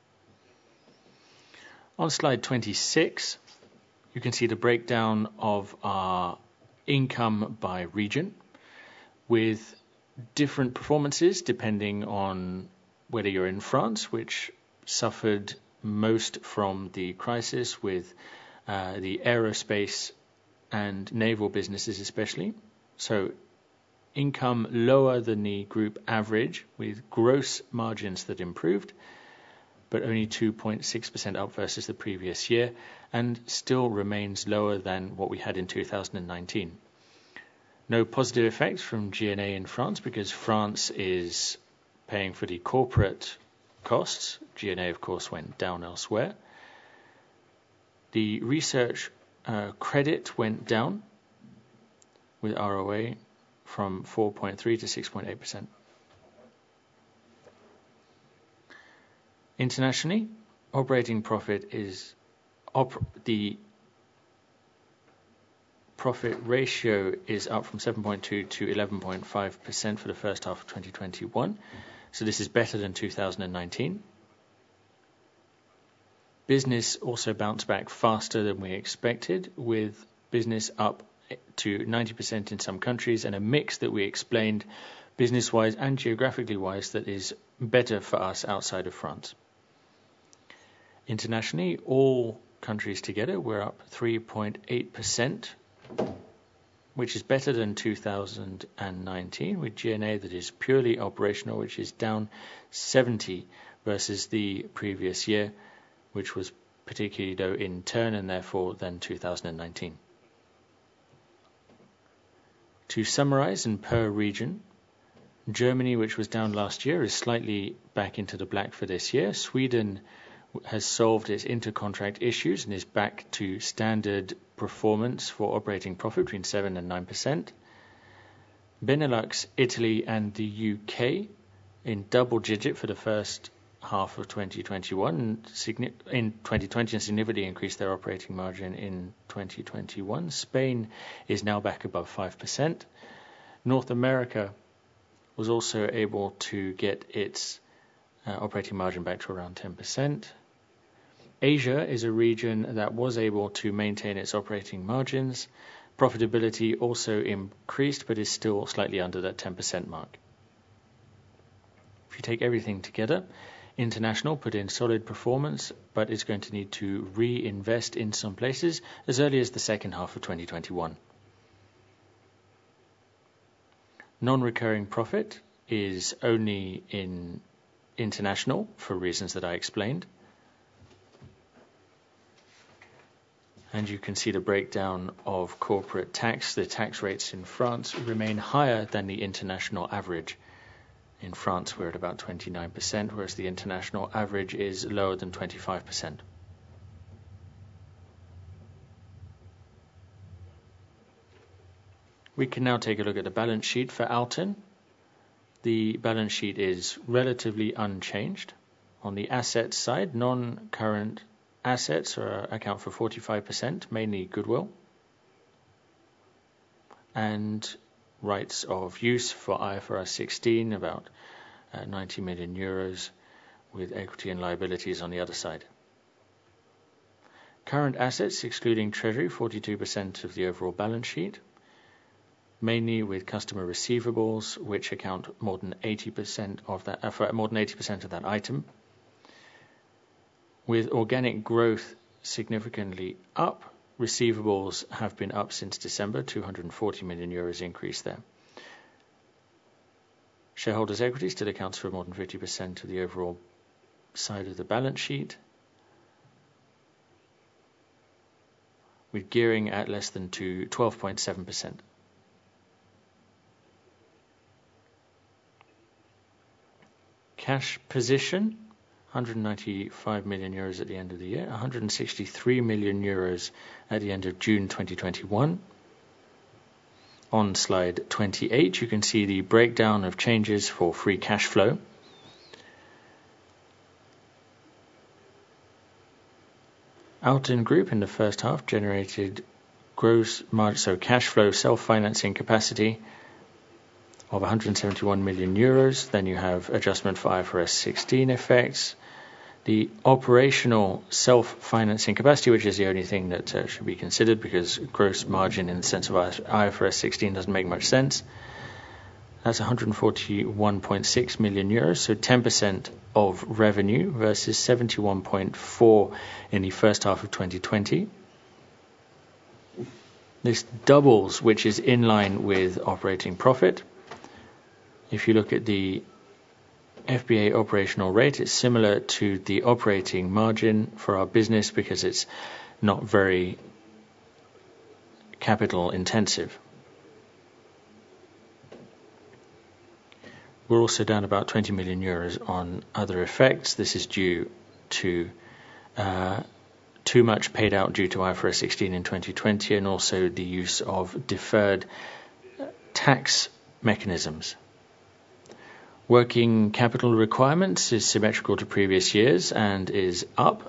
On slide 26, you can see the breakdown of our income by region, with different performances depending on whether you're in France, which suffered most from the crisis, with the aerospace and naval businesses especially. So income lower than the group average, with gross margins that improved, but only 2.6% up versus the previous year, and still remains lower than what we had in 2019. No positive effects from G&A in France, because France is paying for the corporate costs. G&A, of course, went down elsewhere. The research credit went down, with ROA from 4.3 to 6.8%. Internationally, operating profit is the profit ratio is up from 7.2 to 11.5% for the first half of 2021. So this is better than 2019. Business also bounced back faster than we expected, with business up to 90% in some countries, and a mix that we explained business-wise and geographically-wise that is better for us outside of France. Internationally, all countries together were up 3.8%, which is better than 2019, with G&A that is purely operational, which is down 70 versus the previous year, which was particularly low in turn and therefore than 2019. To summarize, and per region, Germany, which was down last year, is slightly back into the black for this year. Sweden has solved its intercontract issues and is back to standard performance for operating profit between 7 and 9%. Benelux, Italy and the UK in double digit for the first half of 2021, in 2020, and significantly increased their operating margin in 2021. Spain is now back above 5%. North America was also able to get its operating margin back to around 10%. Asia is a region that was able to maintain its operating margins. Profitability also increased, but is still slightly under that 10% mark. If you take everything together, International put in solid performance, but is going to need to reinvest in some places as early as the second half of 2021. Non-recurring profit is only in International for reasons that I explained. And you can see the breakdown of corporate tax. The tax rates in France remain higher than the international average. In France, we're at about 29%, whereas the international average is lower than 25%. We can now take a look at the balance sheet for Alten. The balance sheet is relatively unchanged. On the assets side, non-current assets account for 45%, mainly goodwill. and rights of use for IFRS 16, about 90 million euros, with equity and liabilities on the other side. Current assets, excluding treasury, 42% of the overall balance sheet, mainly with customer receivables, which account more than 80% of that, for more than 80% of that item. With organic growth significantly up, receivables have been up since December, 240 million euros increase there. Shareholders' equity still accounts for more than 50% of the overall side of the balance sheet, with gearing at less than 12.7%. Cash position, 195 million euros at the end of the year, 163 million euros at the end of June 2021. On slide 28, you can see the breakdown of changes for free cash flow. Alten Group in the first half generated gross margin, so cash flow self-financing capacity of 171 million euros. Then you have adjustment for IFRS 16 effects. The operational self-financing capacity, which is the only thing that should be considered, because gross margin in the sense of IFRS 16 doesn't make much sense. That's 141.6 million euros, so 10% of revenue versus 71.4 in the first half of 2020. This doubles, which is in line with operating profit. If you look at the FBA operational rate, it's similar to the operating margin for our business because it's not very capital intensive. We're also down about 20 million euros on other effects. This is due to too much paid out due to IFRS 16 in 2020, and also the use of deferred tax mechanisms. Working capital requirements is symmetrical to previous years and is up.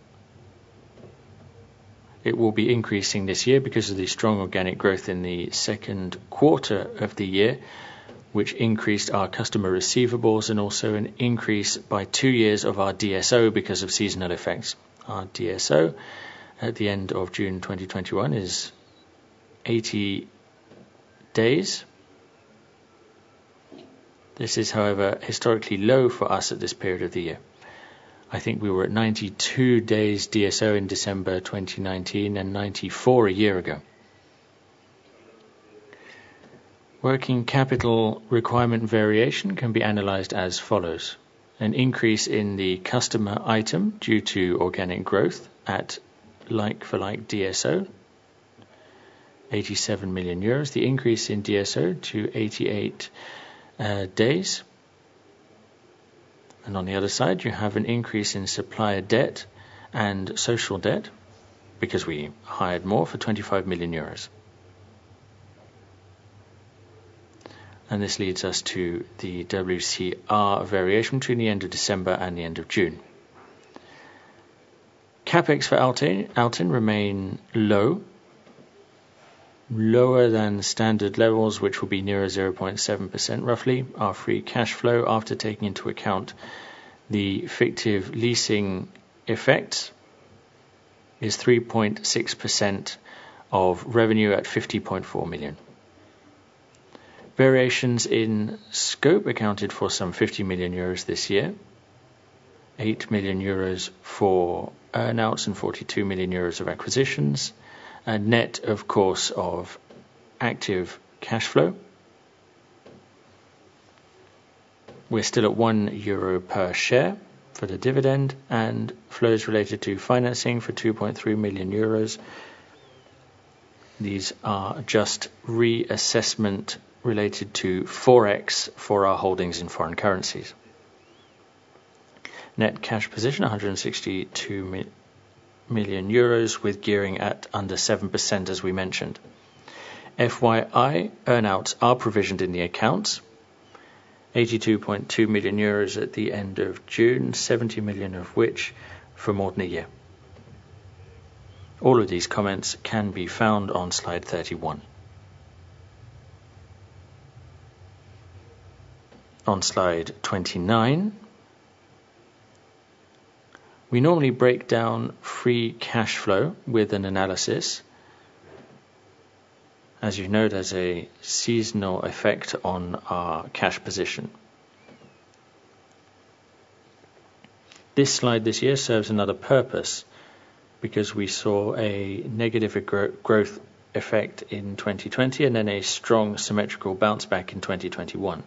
It will be increasing this year because of the strong organic growth in the second quarter of the year, which increased our customer receivables, and also an increase by 2 years of our DSO because of seasonal effects. Our DSO at the end of June 2021 is 80 days. This is, however, historically low for us at this period of the year. I think we were at 92 days DSO in December 2019 and 94 a year ago. Working capital requirement variation can be analyzed as follows. An increase in the customer item due to organic growth at like-for-like DSO, 87 million euros. The increase in DSO to 88 days. And on the other side, you have an increase in supplier debt and social debt because we hired more for 25 million euros. And this leads us to the WCR variation between the end of December and the end of June. CapEx for Alten remain lower than standard levels, which will be nearer 0.7% roughly. Our free cash flow, after taking into account the fictive leasing effects, is 3.6% of revenue at 50.4 million. Variations in scope accounted for some 50 million euros this year, 8 million euros for earnouts and 42 million euros of acquisitions, a net, of course, of active cash flow. We're still at €1 per share for the dividend, and flows related to financing for 2.3 million euros. These are just reassessment related to Forex for our holdings in foreign currencies. Net cash position 162 million euros, with gearing at under 7%, as we mentioned. FYI, earnouts are provisioned in the accounts, 82.2 million euros at the end of June, 70 million of which for more than a year. All of these comments can be found on slide 31. On slide 29, we normally break down free cash flow with an analysis. As you know, there's a seasonal effect on our cash position. This slide this year serves another purpose because we saw a negative growth effect in 2020 and then a strong symmetrical bounce back in 2021.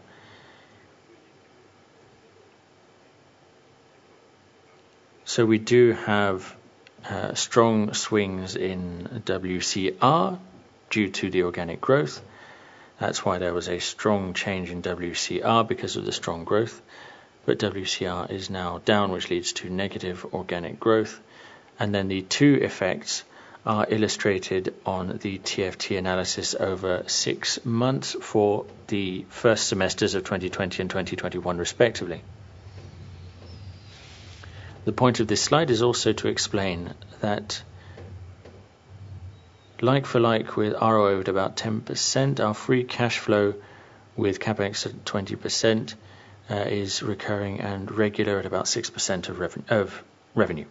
So we do have strong swings in WCR due to the organic growth. That's why there was a strong change in WCR because of the strong growth. But WCR is now down, which leads to negative organic growth. And then the two effects are illustrated on the TFT analysis over 6 months for the first semesters of 2020 and 2021 respectively. The point of this slide is also to explain that like for like with ROI at about 10%, our free cash flow with CapEx at 20% is recurring and regular at about 6% of revenue.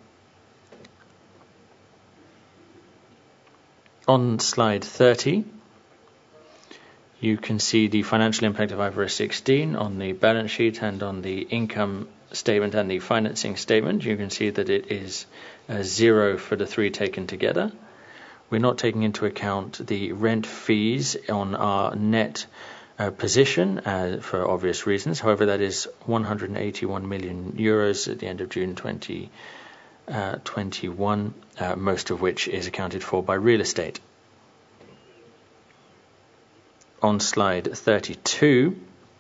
On slide 30, you can see the financial impact of IFRS 16 on the balance sheet and on the income statement and the financing statement. You can see that it is 0 for the three taken together. We're not taking into account the rent fees on our net position for obvious reasons. However, that is 181 million euros at the end of June 2021, most of which is accounted for by real estate. On slide 32,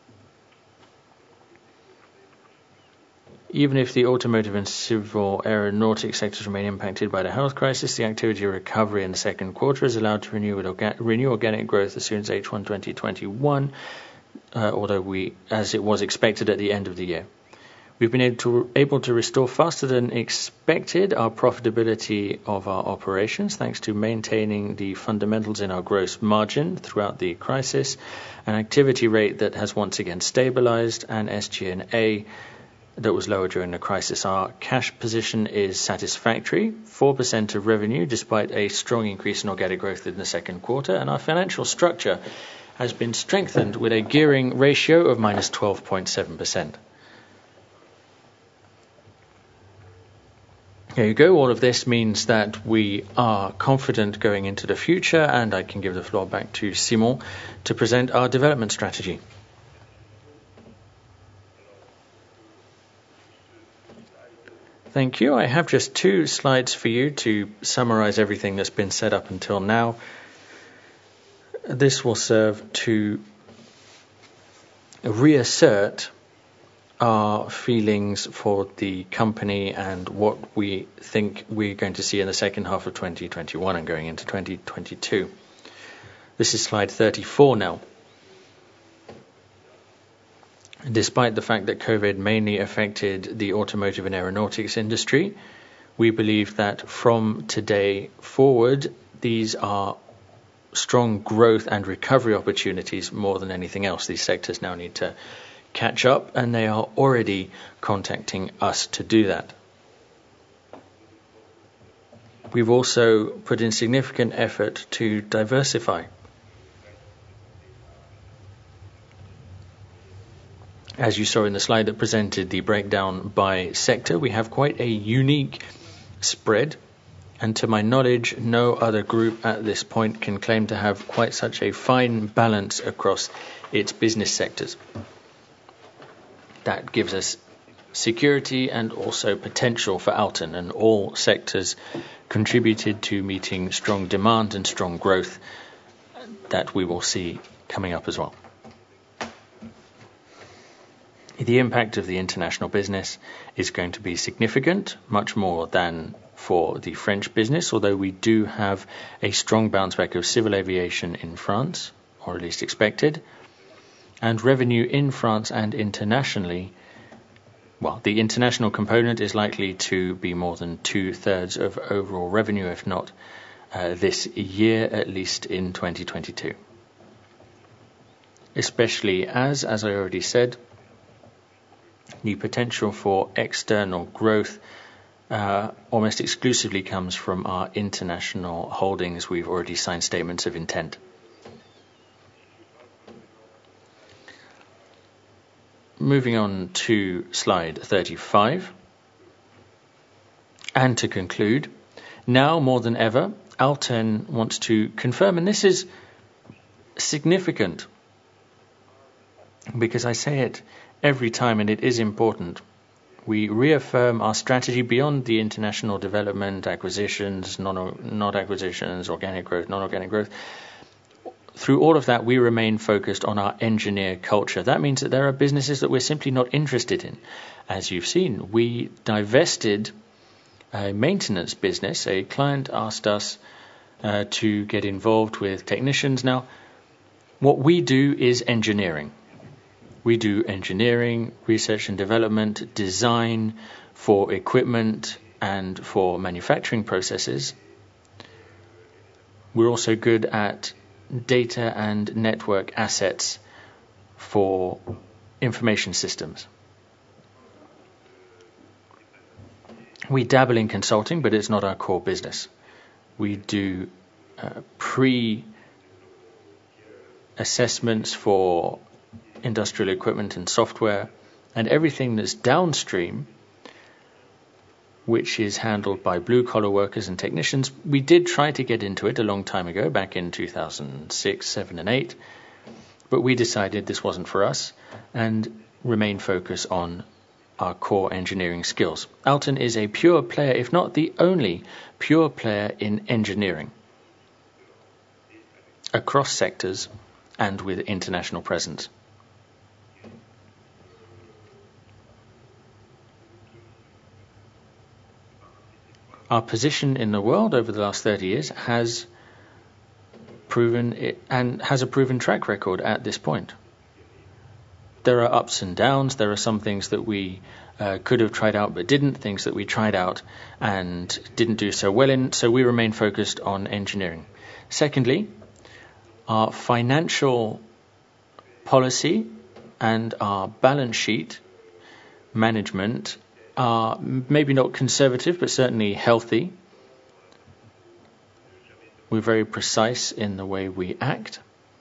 even if the automotive and civil aeronautic sectors remain impacted by the health crisis, the activity recovery in the second quarter is allowed to renew organic growth as soon as H1 2021, although as it was expected at the end of the year. We've been able to restore faster than expected our profitability of our operations, thanks to maintaining the fundamentals in our gross margin throughout the crisis, an activity rate that has once again stabilized, and SG&A that was lower during the crisis. Our cash position is satisfactory, 4% of revenue, despite a strong increase in organic growth in the second quarter, and our financial structure has been strengthened with a gearing ratio of minus 12.7%. There you go. All of this means that we are confident going into the future, and I can give the floor back to Simon to present our development strategy. Thank you. I have just 2 slides for you to summarize everything that's been said up until now. This will serve to reassert our feelings for the company and what we think we're going to see in the second half of 2021 and going into 2022. This is slide 34 now. Despite the fact that COVID mainly affected the automotive and aeronautics industry, we believe that from today forward, these are strong growth and recovery opportunities more than anything else. These sectors now need to catch up, and they are already contacting us to do that. We've also put in significant effort to diversify. As you saw in the slide that presented the breakdown by sector, we have quite a unique spread, and to my knowledge, no other group at this point can claim to have quite such a fine balance across its business sectors. That gives us security and also potential for Alten, and all sectors contributed to meeting strong demand and strong growth that we will see coming up as well. The impact of the international business is going to be significant, much more than for the French business, although we do have a strong bounce back of civil aviation in France, or at least expected, and revenue in France and internationally. Well, the international component is likely to be more than 2/3 of overall revenue, if not this year, at least in 2022. Especially as I already said, The potential for external growth almost exclusively comes from our international holdings. We've already signed statements of intent. Moving on to slide 35. And to conclude, now more than ever, Alten wants to confirm, and this is significant because I say it every time and it is important. We reaffirm our strategy beyond the international development, acquisitions, not acquisitions, organic growth, non-organic growth. Through all of that, we remain focused on our engineer culture. That means that there are businesses that we're simply not interested in. As you've seen, we divested a maintenance business. A client asked us to get involved with technicians. Now, what we do is engineering. We do engineering, research and development, design for equipment and for manufacturing processes. We're also good at data and network assets for information systems. We dabble in consulting, but it's not our core business. We do pre-assessments for industrial equipment and software, and everything that's downstream, which is handled by blue-collar workers and technicians. We did try to get into it a long time ago, back in 2006, 7 and 8, but we decided this wasn't for us and remain focused on our core engineering skills. Alten is a pure player, if not the only pure player in engineering, across sectors and with international presence. Our position in the world over the last 30 years has proven it, and has a proven track record at this point. There are ups and downs. There are some things that we could have tried out but didn't, things that we tried out and didn't do so well in, so we remain focused on engineering. Secondly, our financial policy and our balance sheet management are maybe not conservative, but certainly healthy. We're very precise in the way we act.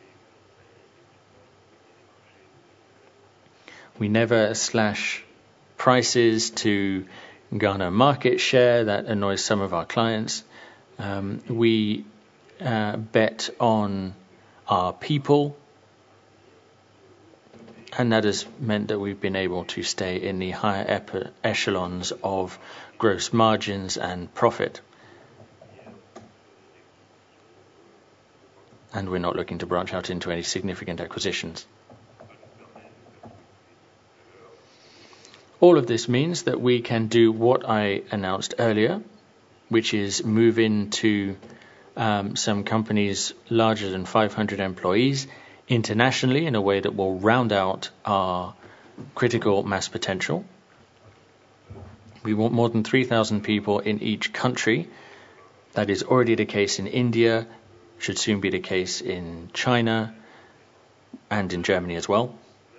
We never slash prices to garner market share. That annoys some of our clients. We bet on our people, and that has meant that we've been able to stay in the higher echelons of gross margins and profit. And we're not looking to branch out into any significant acquisitions. All of this means that we can do what I announced earlier, which is move into some companies larger than 500 employees internationally in a way that will round out our critical mass potential. We want more than 3,000 people in each country. That is already the case in India, should soon be the case in China and in Germany as well.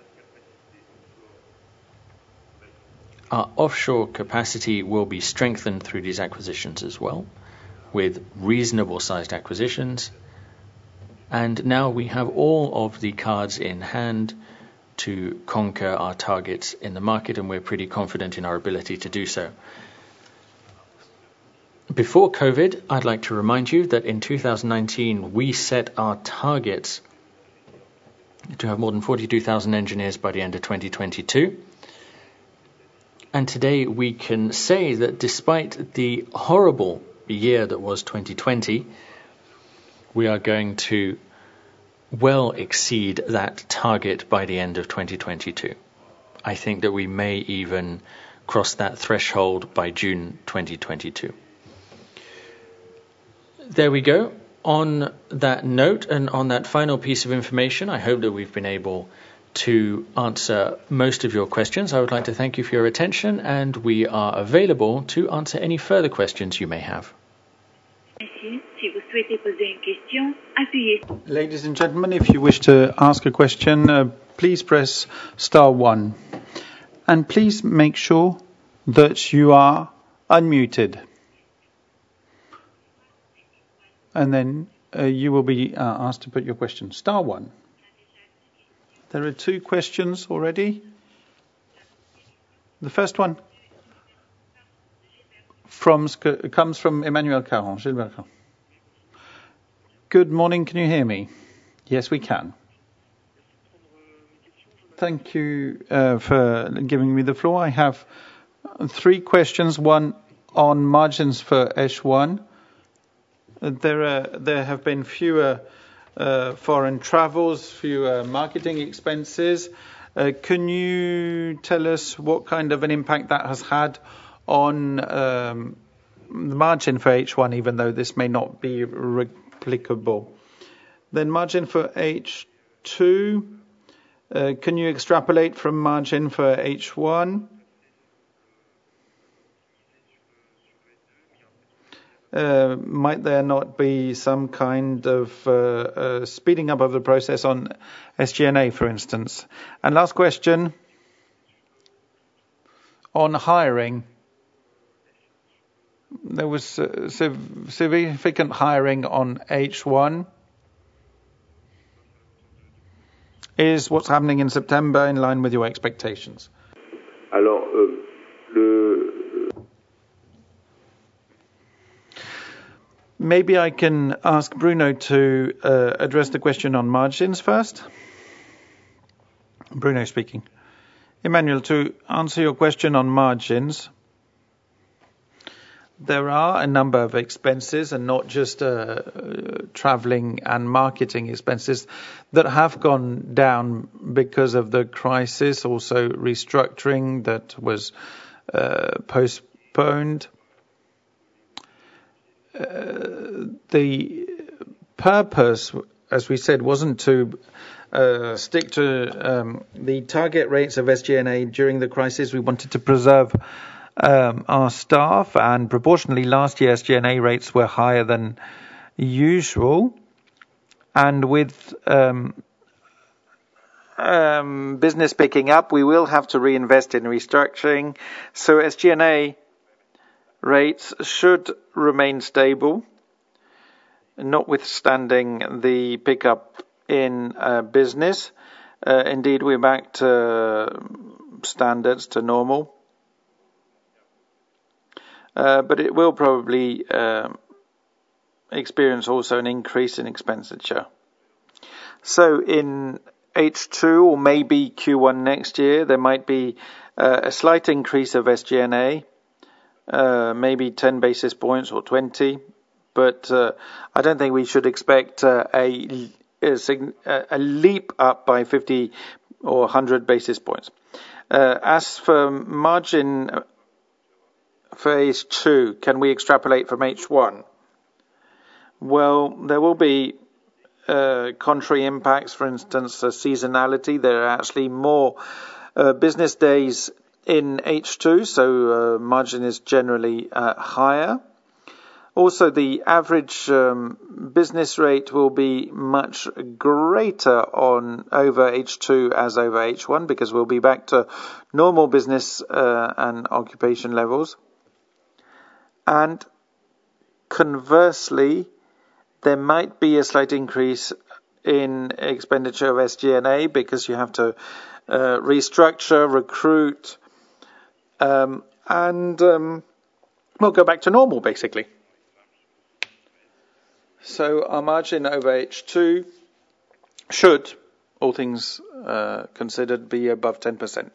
Our offshore capacity will be strengthened through these acquisitions as well, with reasonable sized acquisitions. And now we have all of the cards in hand to conquer our targets in the market, and we're pretty confident in our ability to do so. Before COVID, I'd like to remind you that in 2019 we set our targets to have more than 42,000 engineers by the end of 2022. And today we can say that despite the horrible year that was 2020, we are going to well exceed that target by the end of 2022. I think that we may even cross that threshold by June 2022. There we go. On that note and on that final piece of information, I hope that we've been able to answer most of your questions. I would like to thank you for your attention, and we are available to answer any further questions you may have. Ladies and gentlemen, if you wish to ask a question, please press *1. And please make sure that you are unmuted. And then you will be asked to put your question. Star 1. There are 2 questions already. The first one comes from Emmanuel Caron. Gilbert Caron. Good morning, can you hear me? Yes, we can. Thank you for giving me the floor. I have 3 questions. One on margins for H1. There have been fewer foreign travels, fewer marketing expenses. Can you tell us what kind of an impact that has had on the margin for H1, even though this may not be replicable? Then margin for H2. Can you extrapolate from margin for H1? Might there not be some kind of speeding up of the process on SG&A, for instance? And last question on hiring. There was significant hiring on H1. Is what's happening in September in line with your expectations? Alors, Maybe I can ask Bruno to address the question on margins first. Bruno speaking. Emmanuel, to answer your question on margins, there are a number of expenses, and not just traveling and marketing expenses, that have gone down because of the crisis, also restructuring that was postponed. The purpose, as we said, wasn't to stick to the target rates of SG&A during the crisis. We wanted to preserve our staff, and proportionally last year SG&A rates were higher than usual. And with business picking up, we will have to reinvest in restructuring. So SG&A rates should remain stable, notwithstanding the pickup in business. Indeed, we're back to standards, to normal. But it will probably experience also an increase in expenditure. So in H2 or maybe Q1 next year, there might be a slight increase of SG&A, maybe 10 basis points or 20, but I don't think we should expect a leap up by 50 or 100 basis points. As for margin for H2, can we extrapolate from H1? Well, there will be contrary impacts, for instance, seasonality. There are actually more business days in H2, so margin is generally higher. Also, the average business rate will be much greater over H2 as over H1, because we'll be back to normal business and occupation levels. And conversely, there might be a slight increase in expenditure of SG&A because you have to restructure, recruit, and we'll go back to normal, basically. So our margin over H2 should, all things considered, be above 10%.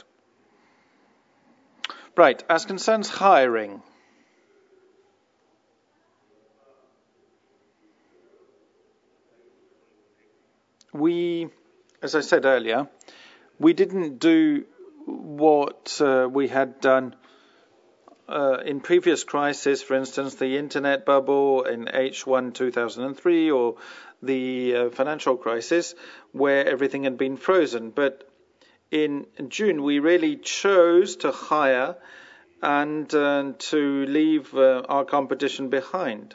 Right, as concerns hiring, as I said earlier, we didn't do what we had done in previous crises, for instance, the internet bubble in H1 2003 or the financial crisis, where everything had been frozen. But in June, we really chose to hire and to leave our competition behind.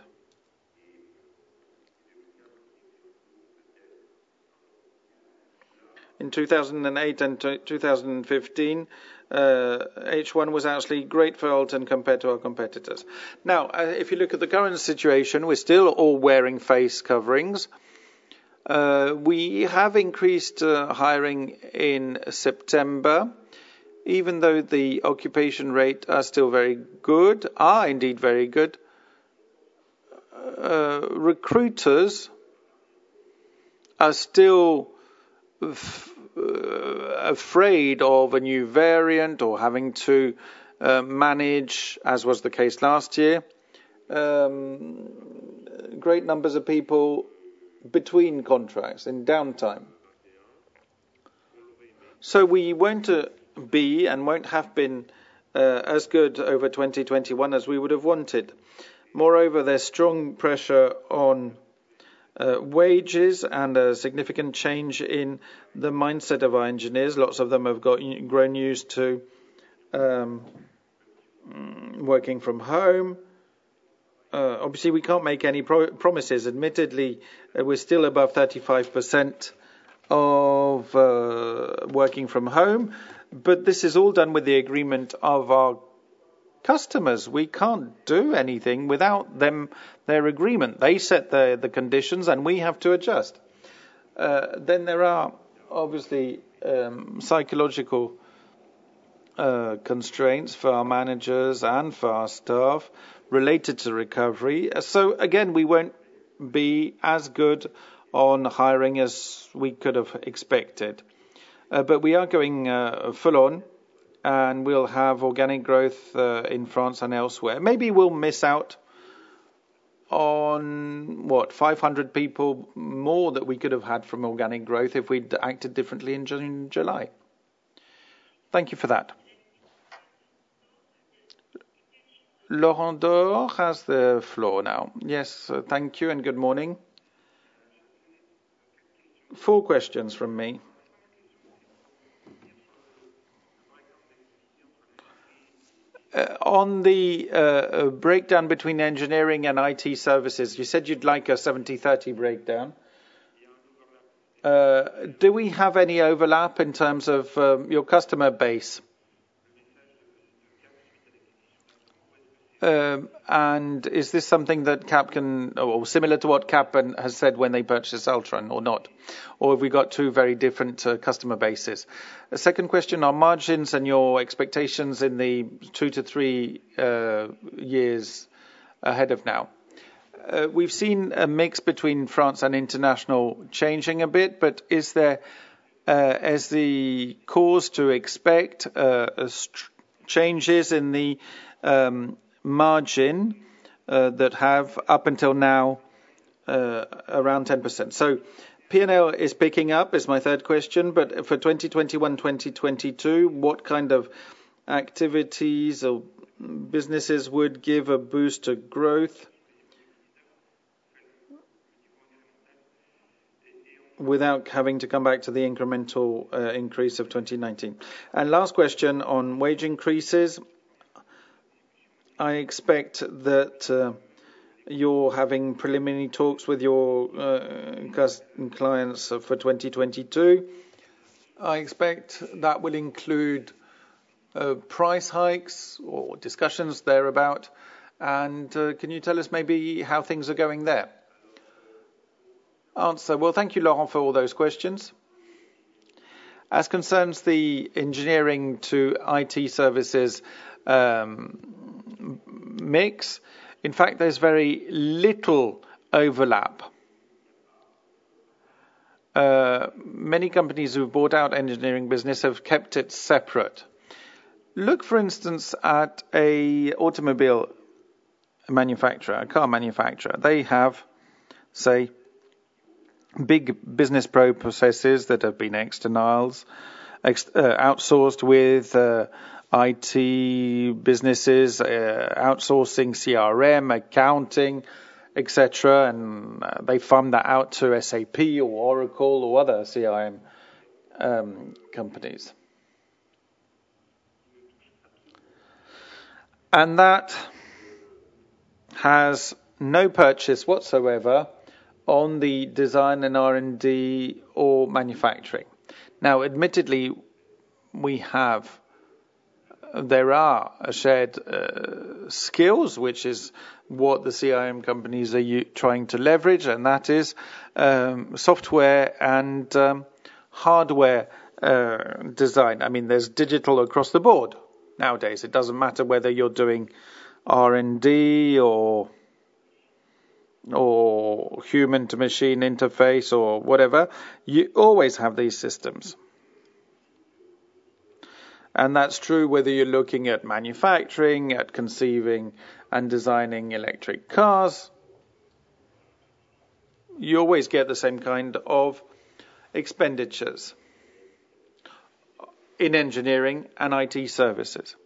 in 2008 and 2015, H1 was actually great for Alten compared to our competitors. Now, if you look at the current situation, we're still all wearing face coverings. We have increased hiring in September, even though the occupation rate are still indeed very good. Recruiters are still afraid of a new variant or having to manage, as was the case last year, great numbers of people between contracts in downtime. So we won't be and won't have been as good over 2021 as we would have wanted. Moreover, there's strong pressure on wages and a significant change in the mindset of our engineers. Lots of them have grown used to working from home. Obviously, we can't make any promises. Admittedly, we're still above 35% of working from home, but this is all done with the agreement of our customers. We can't do anything without their agreement. They set the conditions, and we have to adjust. Then there are obviously psychological constraints for our managers and for our staff related to recovery. So again, we won't be as good on hiring as we could have expected. But we are going full on, and we'll have organic growth in France and elsewhere. Maybe we'll miss out on 500 people more that we could have had from organic growth if we'd acted differently in June and July. Thank you for that. Laurent Dor has the floor now. Yes, thank you and good morning. 4 questions from me. On the breakdown between engineering and IT services, you said you'd like a 70-30 breakdown. Do we have any overlap in terms of your customer base? And is this something that Cap can, or similar to what Cap has said when they purchased Altran, or not? Or have we got 2 very different customer bases? A second question on margins and your expectations in the 2 to 3 years ahead of now. We've seen a mix between France and international changing a bit, but is there, as the cause to expect changes in the margin that have up until now around 10%. So P&L is picking up is my third question, but for 2021-2022, what kind of activities or businesses would give a boost to growth without having to come back to the incremental increase of 2019? And last question on wage increases. I expect that you're having preliminary talks with your clients for 2022. I expect that will include price hikes or discussions thereabout. And can you tell us maybe how things are going there? Answer. Well, thank you, Laurent, for all those questions. As concerns the engineering to IT services mix, in fact, there's very little overlap. Many companies who've bought out engineering business have kept it separate. Look, for instance, at a automobile manufacturer, a car manufacturer. They have, say, big business processes that have been outsourced with IT businesses, outsourcing CRM, accounting, etc., and they farm that out to SAP or Oracle or other CRM companies. And that has no purchase whatsoever on the design and R&D or manufacturing. Now, admittedly, there are shared skills, which is what the CRM companies are trying to leverage, and that is software and hardware design. I mean, there's digital across the board nowadays. It doesn't matter whether you're doing R&D or human to machine interface or whatever. You always have these systems. And that's true whether you're looking at manufacturing, at conceiving and designing electric cars. You always get the same kind of expenditures in engineering and IT services.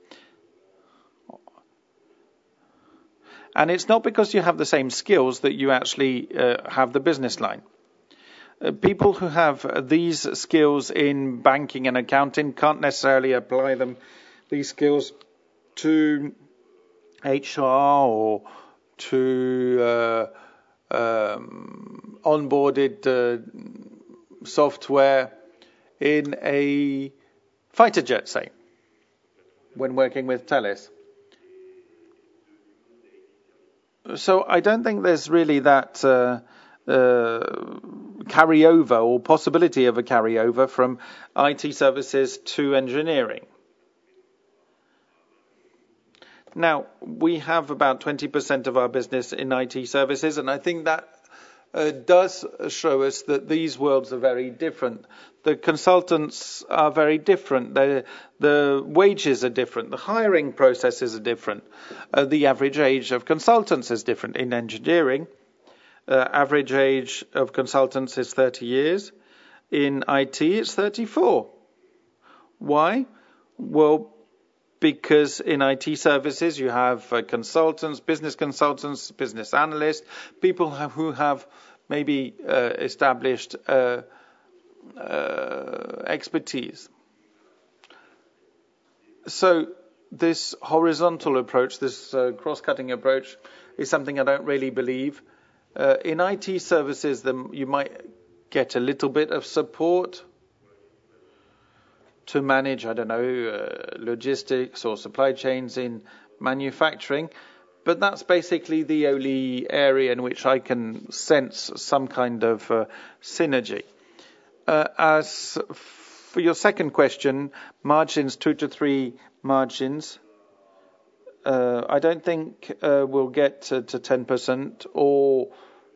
And it's not because you have the same skills that you actually have the business line. People who have these skills in banking and accounting can't necessarily apply these skills to HR or to onboarded software in a fighter jet, say, when working with Thales. So I don't think there's really that carryover or possibility of a carryover from IT services to engineering. Now, we have about 20% of our business in IT services, and I think that does show us that these worlds are very different. The consultants are very different. The wages are different. The hiring processes are different. The average age of consultants is different. In engineering, average age of consultants is 30 years. In IT, it's 34. Why? Well, because in IT services you have consultants, business analysts, people who have maybe established expertise. So this horizontal approach, this cross-cutting approach, is something I don't really believe. In IT services, you might get a little bit of support to manage, logistics or supply chains in manufacturing. But that's basically the only area in which I can sense some kind of synergy. As for your second question, margins, 2 to 3 margins, I don't think we'll get to 10% or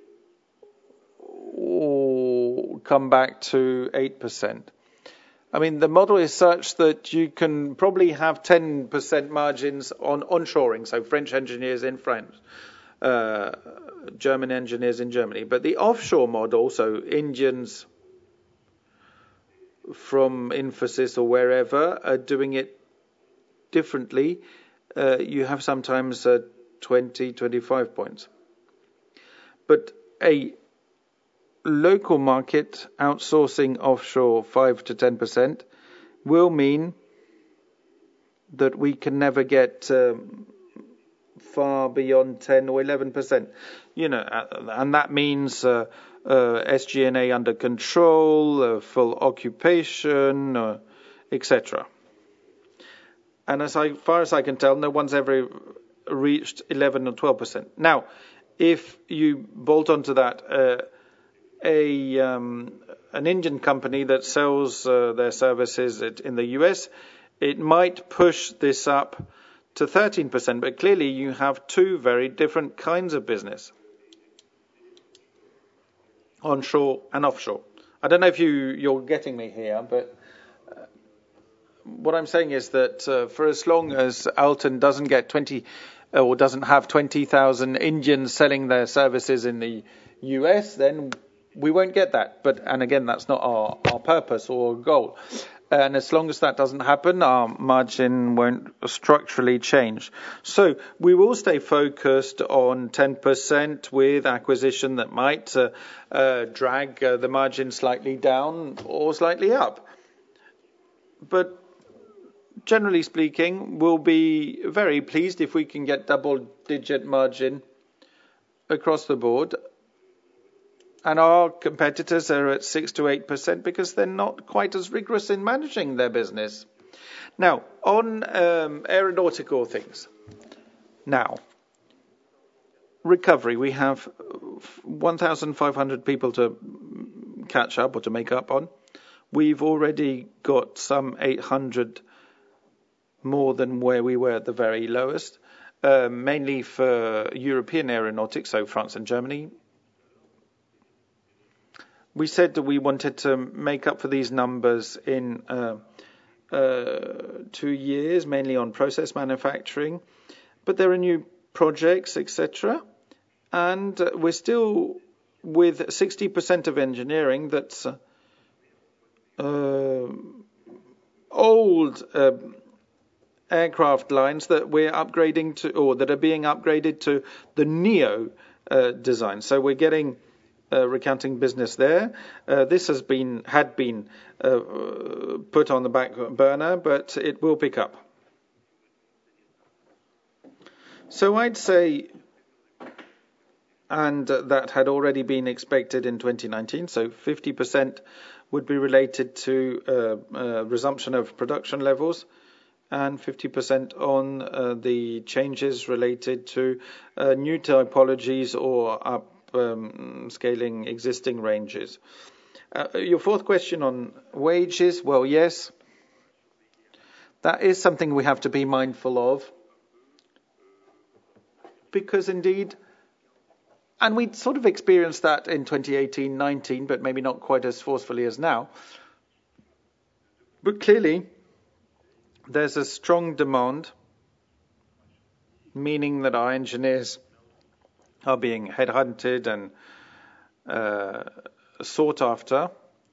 come back to 8%. I mean, the model is such that you can probably have 10% margins on onshoring, so French engineers in France, German engineers in Germany. But the offshore model, so Indians from Infosys or wherever are doing it differently, you have sometimes 20, 25 points. But a local market outsourcing offshore 5 to 10% will mean that we can never get far beyond 10 or 11%. And that means SG&A under control, full occupation, etc. And as far as I can tell, no one's ever reached 11 or 12%. Now, if you bolt onto that an Indian company that sells their services in the US, it might push this up to 13%, but clearly you have two very different kinds of business, onshore and offshore. I don't know if you're getting me here, but what I'm saying is that for as long as Alten doesn't get 20 or doesn't have 20,000 Indians selling their services in the US, then we won't get that. And again, that's not our purpose or goal. And as long as that doesn't happen, our margin won't structurally change. So we will stay focused on 10% with acquisition that might drag the margin slightly down or slightly up. But generally speaking, we'll be very pleased if we can get double-digit margin across the board. And our competitors are at 6 to 8% because they're not quite as rigorous in managing their business. Now, on aeronautical things. Now, recovery. We have 1,500 people to catch up or to make up on. We've already got some 800 more than where we were at the very lowest, mainly for European aeronautics, so France and Germany. We said that we wanted to make up for these numbers in 2 years, mainly on process manufacturing, but there are new projects, etc. And we're still with 60% of engineering that's old aircraft lines that we're upgrading to, or that are being upgraded to the Neo design. So we're getting recounting business there. This had been put on the back burner, but it will pick up. So I'd say, and that had already been expected in 2019, so 50% would be related to resumption of production levels, and 50% on the changes related to new typologies or scaling existing ranges. Your fourth question on wages, well, yes, that is something we have to be mindful of, because indeed, and we sort of experienced that in 2018-19, but maybe not quite as forcefully as now. But clearly, there's a strong demand, meaning that our engineers are being headhunted and sought after.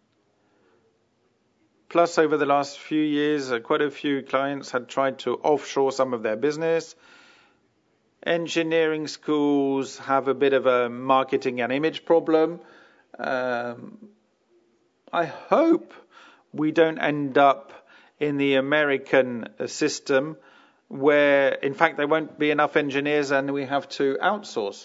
Plus, over the last few years, quite a few clients had tried to offshore some of their business. Engineering schools have a bit of a marketing and image problem. I hope we don't end up in the American system where, in fact, there won't be enough engineers and we have to outsource.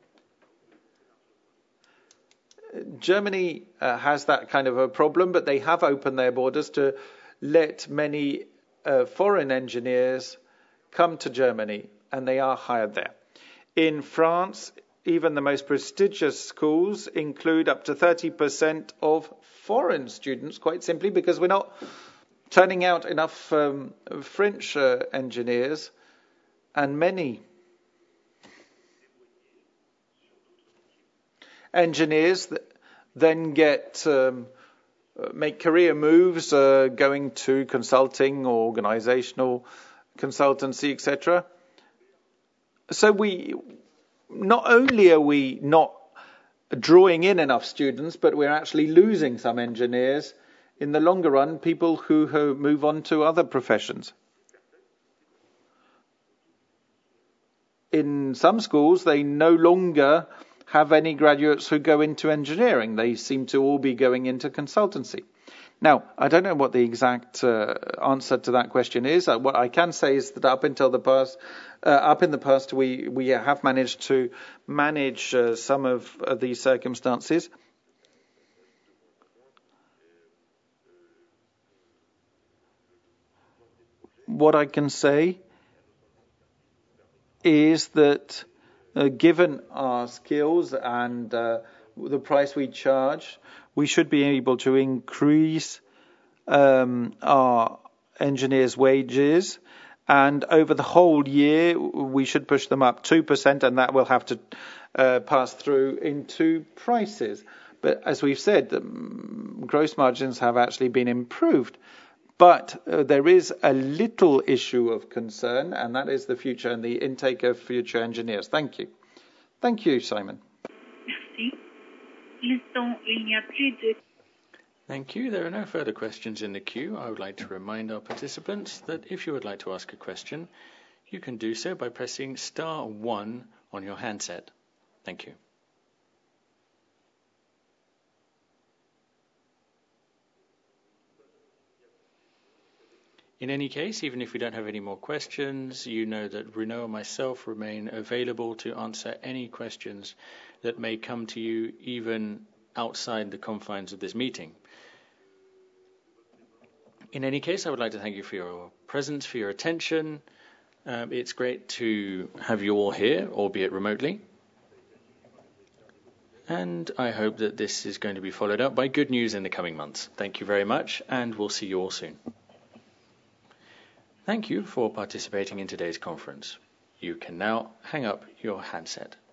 Germany has that kind of a problem, but they have opened their borders to let many foreign engineers come to Germany, and they are hired there. In France, even the most prestigious schools include up to 30% of foreign students, quite simply because we're not turning out enough French engineers, and many engineers then make career moves, going to consulting or organizational consultancy, etc. So not only are we not drawing in enough students, but we're actually losing some engineers in the longer run, people who move on to other professions. In some schools, they no longer have any graduates who go into engineering. They seem to all be going into consultancy. Now, I don't know what the exact answer to that question is. What I can say is that up in the past, we have managed to manage some of these circumstances. What I can say is that given our skills and the price we charge, we should be able to increase our engineers' wages, and over the whole year we should push them up 2%, and that will have to pass through into prices. But as we've said, gross margins have actually been improved. But there is a little issue of concern, and that is the future and the intake of future engineers. Thank you. Thank you, Simon. Merci. Thank you. There are no further questions in the queue. I would like to remind our participants that if you would like to ask a question, you can do so by pressing *1 on your handset. Thank you. In any case, even if we don't have any more questions, you know that Renaud and myself remain available to answer any questions that may come to you even outside the confines of this meeting. In any case, I would like to thank you for your presence, for your attention. It's great to have you all here, albeit remotely. And I hope that this is going to be followed up by good news in the coming months. Thank you very much, and we'll see you all soon. Thank you for participating in today's conference. You can now hang up your handset.